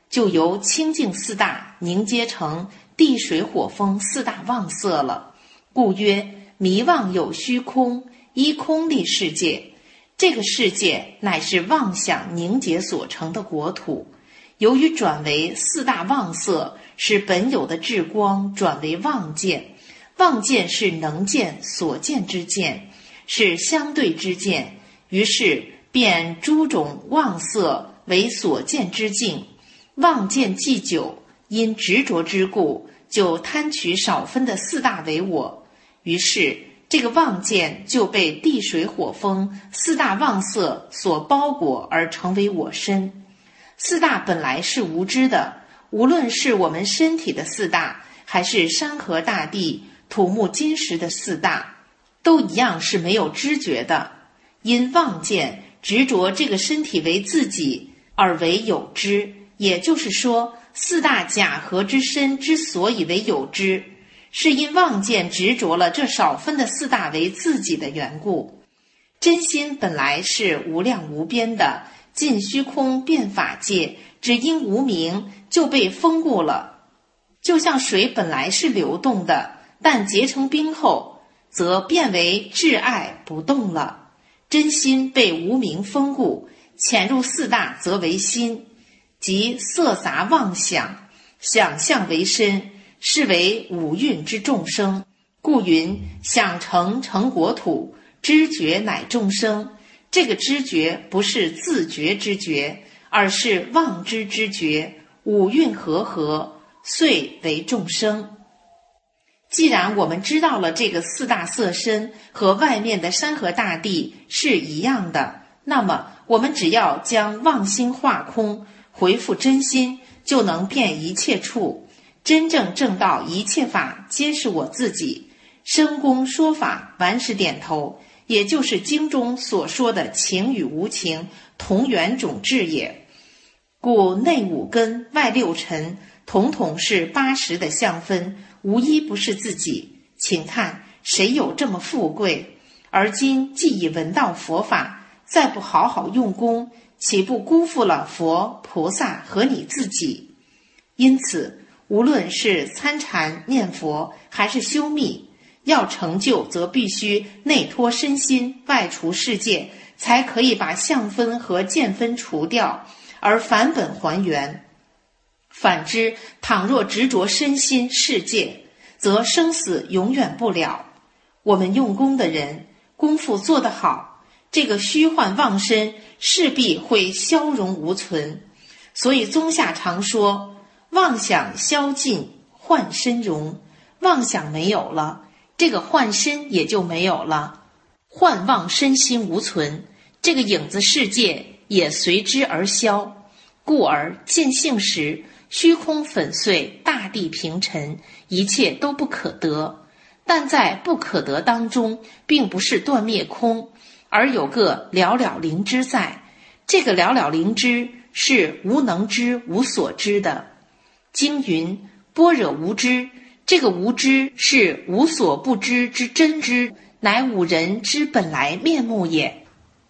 就由清净四大凝结成地水火风四大妄色了。故曰迷妄有虚空，依空立世界。这个世界乃是妄想凝结所成的国土，由于转为四大妄色，使本有的智光转为妄见。妄见是能见所见之见，是相对之见，于是便诸种妄色为所见之境。妄见既久，因执着之故，就贪取少分的四大为我，于是这个妄见就被地水火风四大妄色所包裹，而成为我身。四大本来是无知的，无论是我们身体的四大，还是山河大地土木金石的四大，都一样是没有知觉的。因妄见执着这个身体为自己，而为有知。也就是说，四大假合之身之所以为有知，是因妄见执着了这少分的四大为自己的缘故。真心本来是无量无边的，尽虚空遍法界，只因无明就被封固了。就像水本来是流动的，但结成冰后，则变为挚爱不动了。真心被无明封固，潜入四大则为心，即色杂妄想，想象为身，是为五蕴之众生。故云想成成国土，知觉乃众生。这个知觉不是自觉之觉，而是妄知之觉，五蕴合合，遂为众生。既然我们知道了这个四大色身和外面的山河大地是一样的，那么我们只要将妄心化空，回复真心，就能遍一切处，真正证到一切法皆是我自己。深公说法，完时点头，也就是经中所说的情与无情同源种质也。故内五根外六尘统统是八十的相分，无一不是自己。请看谁有这么富贵？而今既已闻到佛法，再不好好用功，岂不辜负了佛菩萨和你自己？因此无论是参禅念佛还是修密，要成就则必须内脱身心，外除世界，才可以把相分和见分除掉，而返本还原。反之，倘若执着身心世界，则生死永远不了。我们用功的人，功夫做得好，这个虚幻妄身势必会消融无存。所以宗下常说，妄想消尽，幻身融。妄想没有了，这个幻身也就没有了，幻妄身心无存，这个影子世界也随之而消。故而见性时，虚空粉碎，大地平沉，一切都不可得。但在不可得当中，并不是断灭空，而有个了了灵知在。这个了了灵知是无能知无所知的。经云般若无知，这个无知是无所不知之真知，乃五人之本来面目也。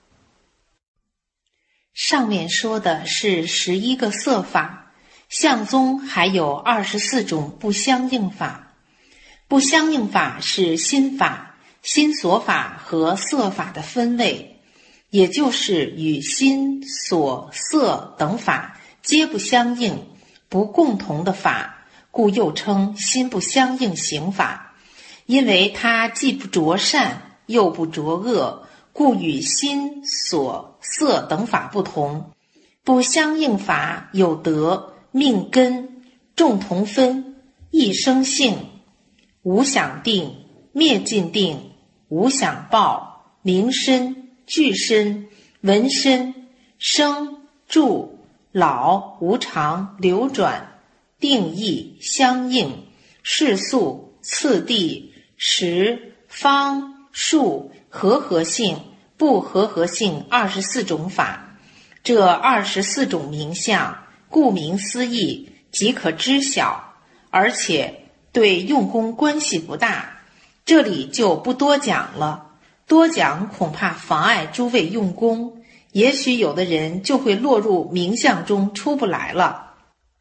上面说的是十一个色法，相宗还有二十四种不相应法。不相应法是心法、心所法和色法的分位，也就是与心、所、色等法皆不相应，不共同的法，故又称心不相应行法。因为它既不着善又不着恶，故与心、所、色等法不同。不相应法有德、命根、众同分、一生性、无想定、灭尽定、无想报、名身、具身、闻身、生、住、老、无常、流转、定义、相应、世俗、次第、时、方、数、和合性、不和合性二十四种法。这二十四种名相，顾名思义，即可知晓，而且对用功关系不大，这里就不多讲了。多讲恐怕妨碍诸位用功，也许有的人就会落入名相中出不来了。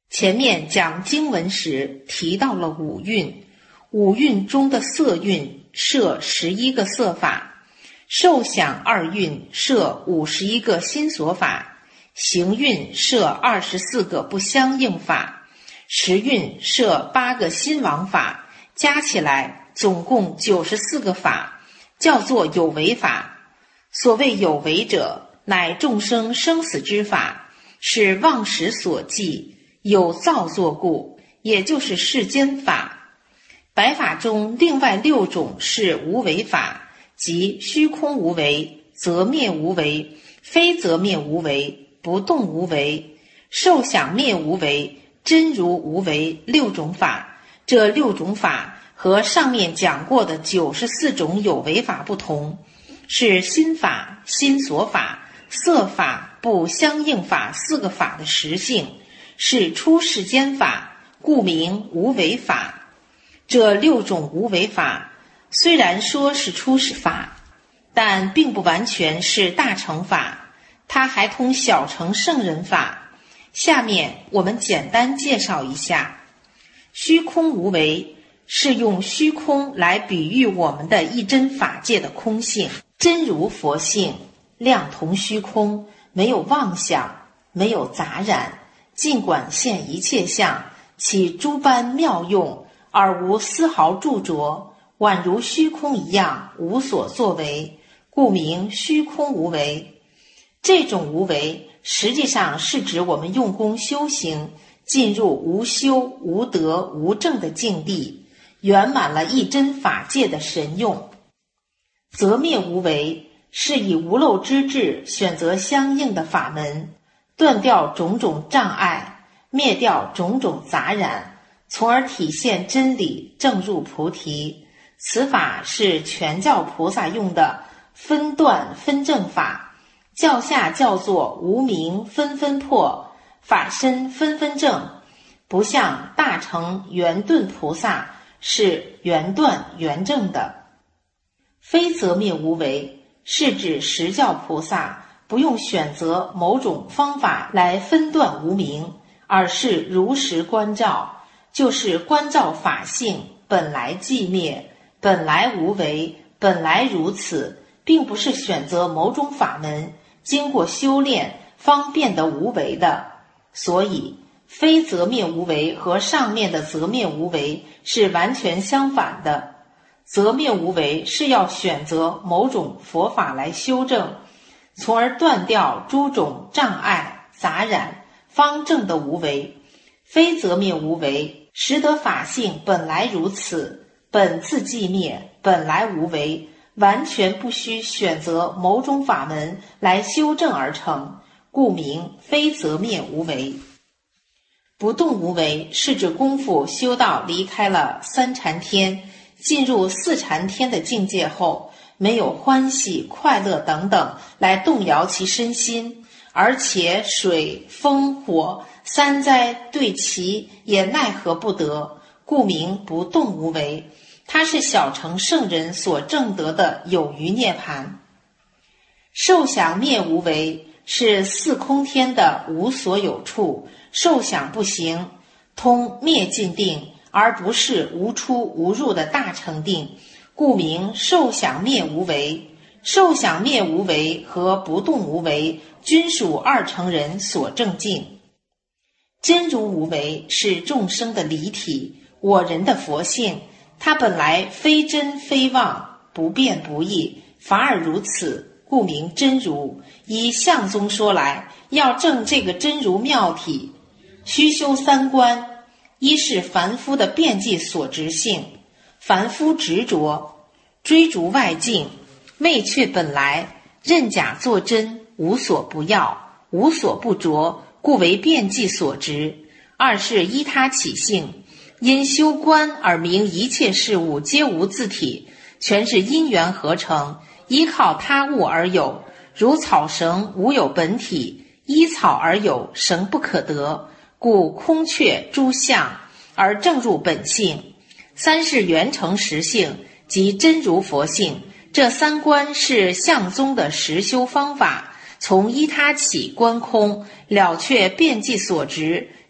前面讲经文时提到了五蕴，五蕴中的色蕴设十一个色法，受想二蕴设五十一个心所法，行蕴设二十四个不相应法，识蕴设八个心王法，加起来总共九十四个法，叫做有为法。所谓有为者，乃众生生死之法，是妄识所记，有造作故，也就是世间法。百法中另外六种是无为法，即虚空无为、则灭无为、非则灭无为、不动无为、受想灭无为、真如无为六种法。这六种法和上面讲过的九十四种有为法不同，是心法、心所法、色法、不相应法四个法的实性，是出世间法，故名无为法。这六种无为法虽然说是出世法，但并不完全是大乘法，它还通小乘圣人法。下面我们简单介绍一下。虚空无为是用虚空来比喻我们的一真法界的空性，真如佛性，量同虚空，没有妄想，没有杂染，尽管现一切相，起诸般妙用，而无丝毫著着，宛如虚空一样，无所作为，故名虚空无为。这种无为实际上是指我们用功修行，进入无修无得无证的境地，圆满了一真法界的神用。则灭无为是以无漏之智选择相应的法门，断掉种种障碍，灭掉种种杂染，从而体现真理，证入菩提。此法是全教菩萨用的分段分正法，教下叫做无明分分破，法身分分正，不像大乘圆顿菩萨是圆断圆正的。非则灭无为是指实教菩萨不用选择某种方法来分断无明，而是如实观照，就是观照法性本来寂灭，本来无为，本来如此，并不是选择某种法门，经过修炼方变得无为的。所以非则灭无为和上面的则灭无为是完全相反的。则灭无为是要选择某种佛法来修正，从而断掉诸种障碍杂染，方正的无为。非则灭无为实得法性本来如此，本自寂灭，本来无为，完全不需选择某种法门来修正而成，故名非则灭无为。不动无为是指功夫修到离开了三禅天，进入四禅天的境界后，没有欢喜快乐等等来动摇其身心，而且水风火三灾对其也奈何不得，故名不动无为。它是小乘圣人所证得的有余涅盘。受想灭无为是四空天的无所有处，受想不行，通灭尽定，而不是无出无入的大乘定，故名受想灭无为。受想灭无为和不动无为均属二乘人所证境。真如无为是众生的离体，我人的佛性，它本来非真非妄，不变不异，反而如此，故名真如。以相宗说来，要证这个真如妙体，须修三观。一是凡夫的遍计所执性，凡夫执着追逐外境，未却本来，认假作真，无所不要，无所不着，故为遍计所执。二是依他起性，因修观而明一切事物皆无自体，全是因缘合成，依靠他物而有，如草绳无有本体，依草而有，绳不可得，故空却诸相而正入本性。三是圆成实性，即真如佛性。这三观是相宗的实修方法，从依他起观空，了却遍计所执，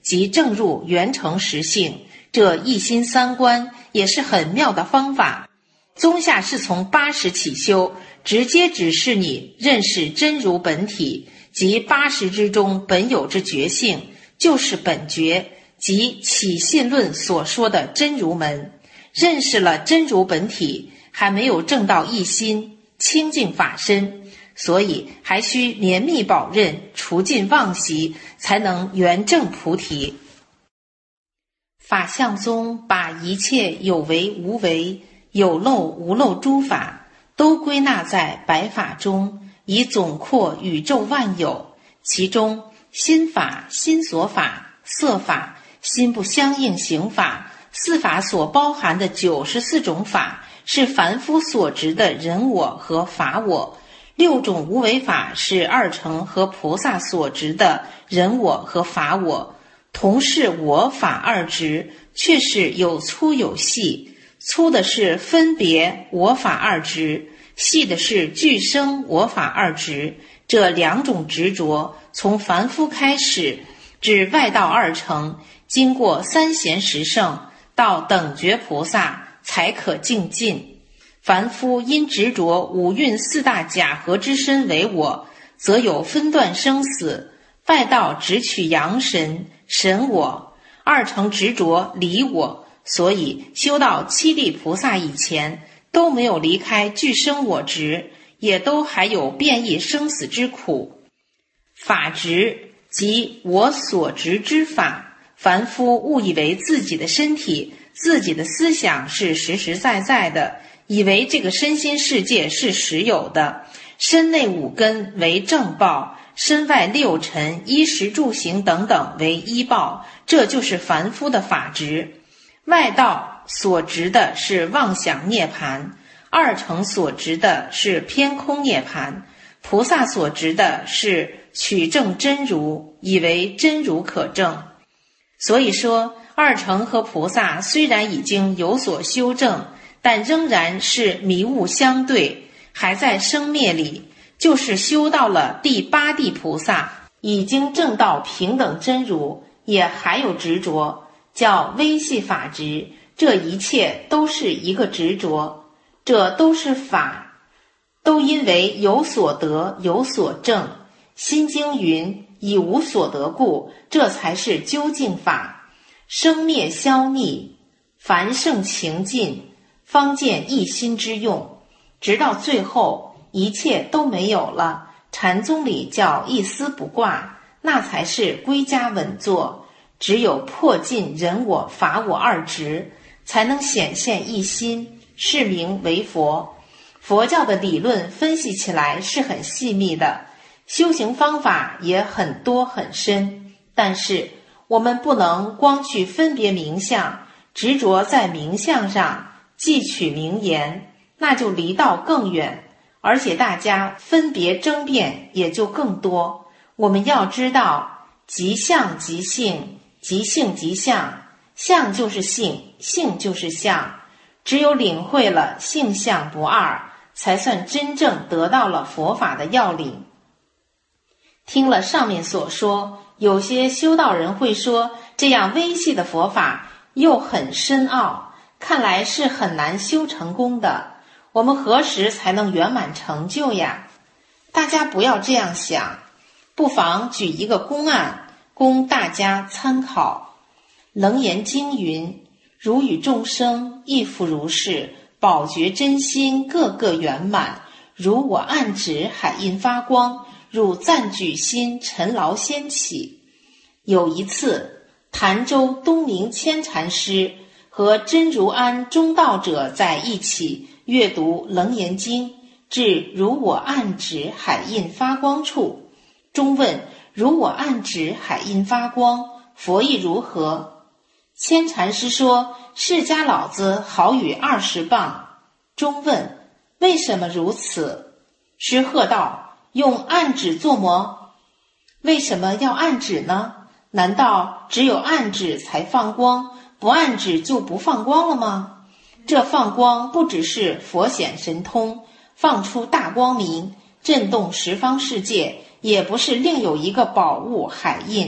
即证入圆成实性。这一心三观也是很妙的方法。宗下是从八识起修，直接指示你认识真如本体，即八识之中本有之觉性，就是本觉，即起信论所说的真如门。认识了真如本体，还没有证到一心清净法身，所以还需绵密保任，除尽妄习，才能圆证菩提。法相宗把一切有为无为、有漏无漏诸法都归纳在百法中，以总括宇宙万有。其中心法、心所法、色法、心不相应行法四法所包含的九十四种法，是凡夫所执的人我和法我；六种无为法是二乘和菩萨所执的人我和法我。同是我法二执，却是有粗有细，粗的是分别我法二执，细的是俱生我法二执。这两种执着，从凡夫开始，至外道二乘，经过三贤十圣，到等觉菩萨，才可净尽。凡夫因执着五蕴四大假合之身为我，则有分段生死；外道只取阳神、神我，二乘执着离我，所以修到七力菩萨以前，都没有离开俱生我执，也都还有变异生死之苦。法执即我所执之法，凡夫误以为自己的身体、自己的思想是实实在在的，以为这个身心世界是实有的，身内五根为正报，身外六尘、衣食住行等等为依报，这就是凡夫的法执。外道所执的是妄想涅槃，二乘所执的是偏空涅槃，菩萨所执的是取证真如，以为真如可证。所以说，二乘和菩萨虽然已经有所修正，但仍然是迷雾相对，还在生灭里。就是修到了第八地菩萨，已经证到平等真如，也还有执着，叫微细法执。这一切都是一个执着，这都是法，都因为有所得有所证。心经云：以无所得故，这才是究竟法。生灭消匿，凡圣情尽，方见一心之用。直到最后一切都没有了，禅宗里叫一丝不挂，那才是归家稳坐。只有破尽人我法我二执，才能显现一心，是名为佛。佛教的理论分析起来是很细密的，修行方法也很多很深，但是我们不能光去分别名相，执着在名相上，记取名言，那就离道更远，而且大家分别争辩也就更多。我们要知道，即相即性，即性即相，相就是性，性就是相。只有领会了性相不二，才算真正得到了佛法的要领。听了上面所说，有些修道人会说，这样微细的佛法又很深奥，看来是很难修成功的，我们何时才能圆满成就呀？大家不要这样想，不妨举一个公案供大家参考。楞严经云：如与众生亦复如是，宝觉真心个个圆满，如我暗指海印发光，汝赞举心尘劳掀起。有一次，潭州东明谦禅师和真如庵中道者在一起阅读楞严经，至如我暗指海印发光处，中问：如我暗指海印发光，佛意如何？谦禅师说：释迦老子好与二十磅。中问：为什么如此？师喝道：用暗指做魔。为什么要暗指呢？难道只有暗指才放光，不暗指就不放光了吗？这放光不只是佛显神通，放出大光明，震动十方世界，也不是另有一个宝物海印，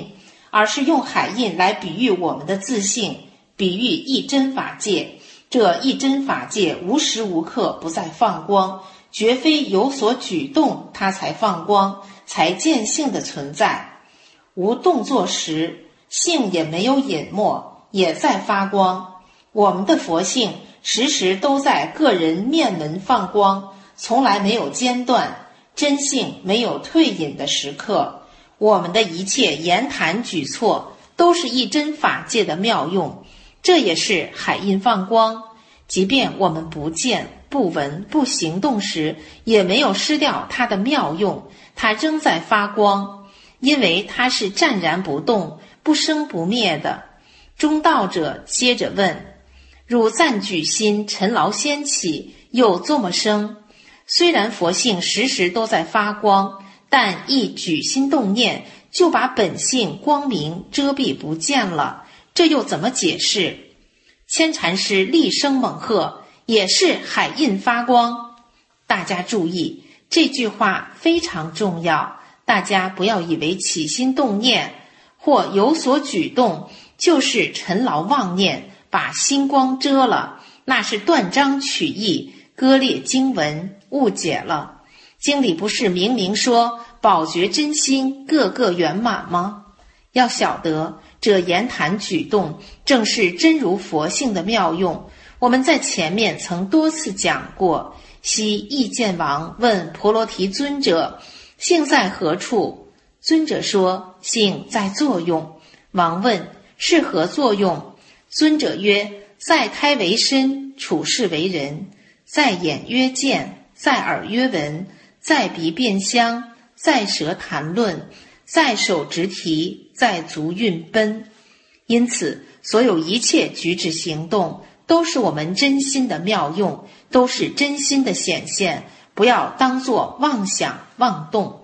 而是用海印来比喻我们的自性，比喻一真法界。这一真法界无时无刻不在放光，绝非有所举动它才放光，才见性的存在。无动作时，性也没有隐没，也在发光。我们的佛性时时都在个人面门放光，从来没有间断，真性没有退隐的时刻。我们的一切言谈举措都是一真法界的妙用，这也是海印放光。即便我们不见、不闻、不行动时，也没有失掉它的妙用，它仍在发光，因为它是湛然不动、不生不灭的。中道者接着问：汝暂举心尘劳先起，又作么生？虽然佛性时时都在发光，但一举心动念就把本性光明遮蔽不见了，这又怎么解释？千禅师厉声猛喝，也是海印发光。大家注意，这句话非常重要，大家不要以为起心动念或有所举动就是尘劳妄念把心光遮了，那是断章取义，割裂经文，误解了。经里不是明明说宝觉真心个个圆满吗？要晓得这言谈举动正是真如佛性的妙用。我们在前面曾多次讲过，昔意见王问婆罗提尊者性在何处，尊者说性在作用。王问是何作用？尊者曰：在胎为身，处事为人，在眼曰见，在耳曰闻，在鼻辨香，在舌谈论，在手执提，在足运奔。因此所有一切举止行动都是我们真心的妙用，都是真心的显现，不要当作妄想妄动。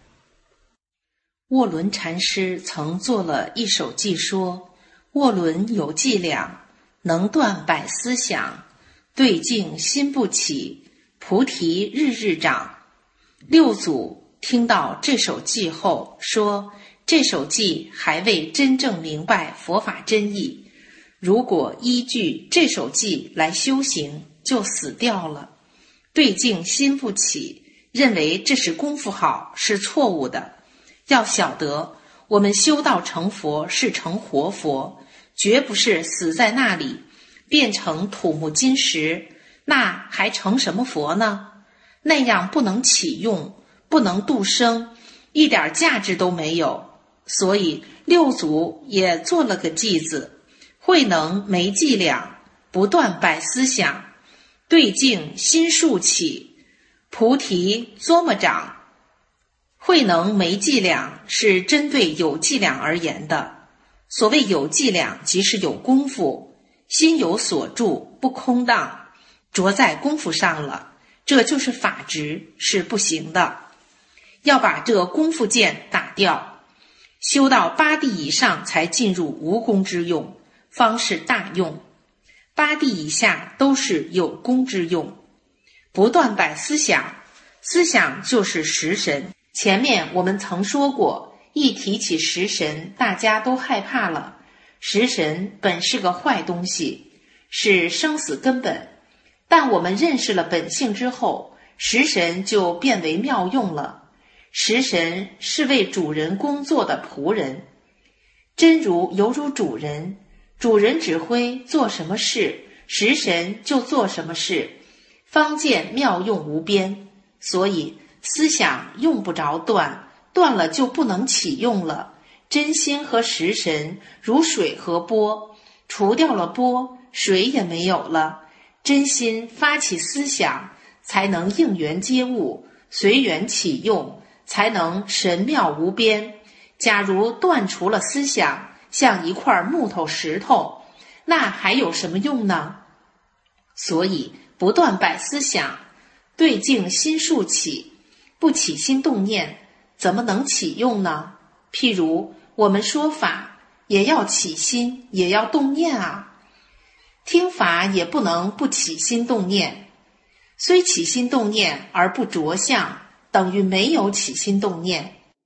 卧轮禅师曾做了一首偈说：卧轮有伎俩，能断百思想，对境心不起，菩提日日长。六祖听到这首偈后说，这首偈还未真正明白佛法真意，如果依据这首偈来修行，就死掉了。对境心不起，认为这是功夫好，是错误的。要晓得，我们修道成佛是成活佛，绝不是死在那里变成土木金石，那还成什么佛呢？那样不能起用，不能度生，一点价值都没有。所以六祖也做了个偈子：慧能没伎俩，不断百思想，对境心数起，菩提琢磨长。慧能没伎俩是针对有伎俩而言的。所谓有伎俩，即是有功夫，心有所住，不空荡，着在功夫上了，这就是法执，是不行的。要把这功夫剑打掉，修到八地以上才进入无功之用，方是大用。八地以下都是有功之用。不断百思想，思想就是识神。前面我们曾说过，一提起识神，大家都害怕了。识神本是个坏东西，是生死根本，但我们认识了本性之后，识神就变为妙用了。识神是为主人工作的仆人，真如犹如主人，主人指挥做什么事，识神就做什么事，方见妙用无边。所以思想用不着断，断了就不能起用了。真心和识神如水和波，除掉了波，水也没有了。真心发起思想，才能应缘接物，随缘起用，才能神妙无边。假如断除了思想，像一块木头石头，那还有什么用呢？所以不断百思想，对境心数起，不起心动念，怎么能起用呢？譬如我们说法，也要起心，也要动念啊。听法也不能不起心动念，虽起心动念而不着相，等于没有起心动念。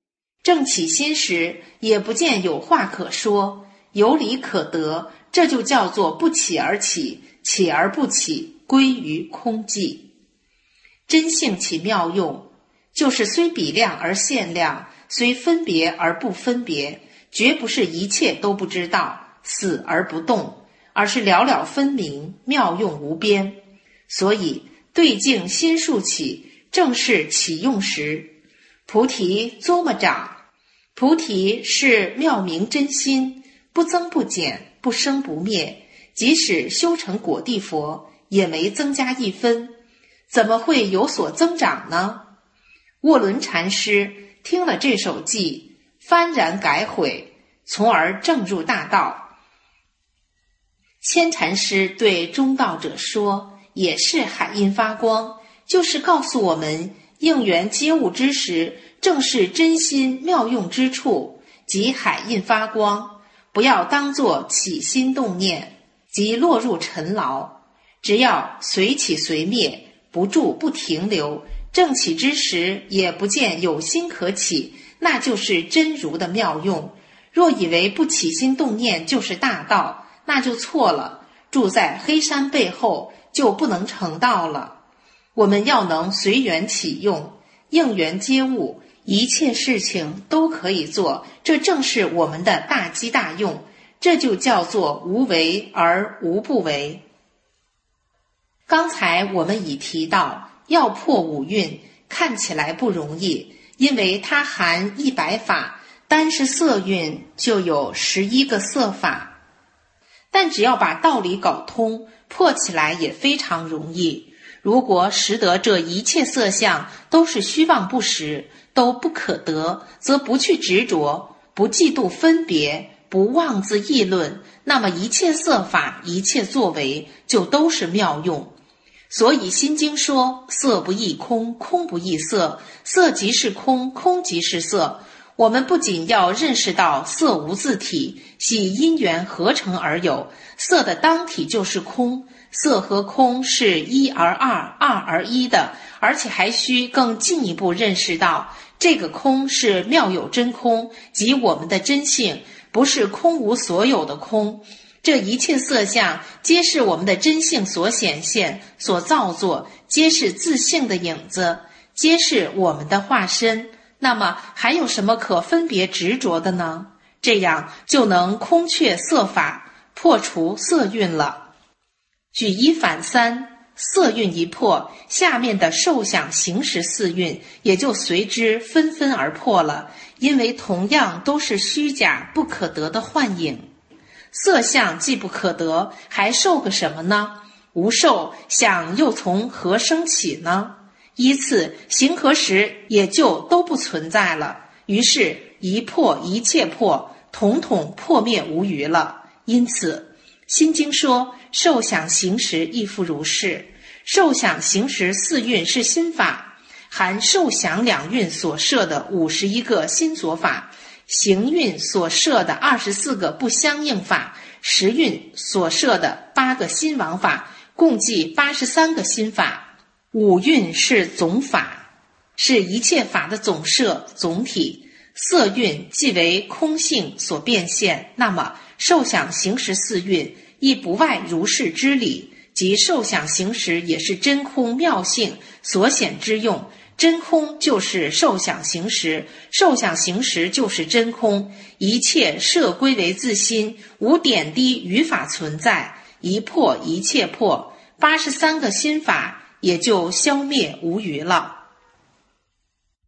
正起心时，也不见有话可说，有理可得，这就叫做不起而起，起而不起，归于空寂。真性起妙用，就是虽比量而限量，虽分别而不分别，绝不是一切都不知道，死而不动，而是了了分明，妙用无边。所以对境心数起，正是起用时。菩提作么长？菩提是妙明真心，不增不减，不生不灭，即使修成果地佛，也没增加一分，怎么会有所增长呢？卧轮禅师听了这首偈，幡然改悔，从而证入大道。千禅师对中道者说，也是海印发光，就是告诉我们应缘接物之时，正是真心妙用之处，即海印发光，不要当作起心动念，即落入尘劳，只要随起随灭，不住不停留，正起之时也不见有心可起，那就是真如的妙用。若以为不起心动念就是大道，那就错了，住在黑山背后就不能成道了。我们要能随缘起用，应缘接物，一切事情都可以做，这正是我们的大机大用，这就叫做无为而无不为。刚才我们已提到，要破五蕴看起来不容易，因为它含一百法，单是色蕴就有十一个色法。但只要把道理搞通，破起来也非常容易。如果识得这一切色相都是虚妄不实，都不可得，则不去执着，不嫉妒分别，不妄自议论，那么一切色法，一切作为就都是妙用。所以心经说，色不异空，空不异色，色即是空，空即是色。我们不仅要认识到色无自体，系因缘合成而有，色的当体就是空，色和空是一而二，二而一的，而且还需更进一步认识到，这个空是妙有真空，即我们的真性，不是空无所有的空。这一切色相皆是我们的真性所显现，所造作，皆是自性的影子，皆是我们的化身。那么还有什么可分别执着的呢？这样就能空却色法，破除色蕴了。举一反三，色蕴一破，下面的受想行识四蕴也就随之纷纷而破了，因为同样都是虚假不可得的幻影。色相既不可得，还受个什么呢？无受，想又从何生起呢？依次行和识也就都不存在了，于是一破一切破，统统破灭无余了。因此心经说，受想行识亦复如是。受想行识四蕴是心法，含受想两蕴所摄的五十一个心所法，行蕴所摄的二十四个不相应法，识蕴所摄的八个心王法，共计八十三个心法。五蕴是总法，是一切法的总摄总体。色蕴即为空性所变现，那么受想行识四蕴亦不外如是之理，即受想行识也是真空妙性所显之用。真空就是受想行识，受想行识就是真空，一切摄归为自心，无点滴余法存在，一破一切破，八十三个心法也就消灭无余了。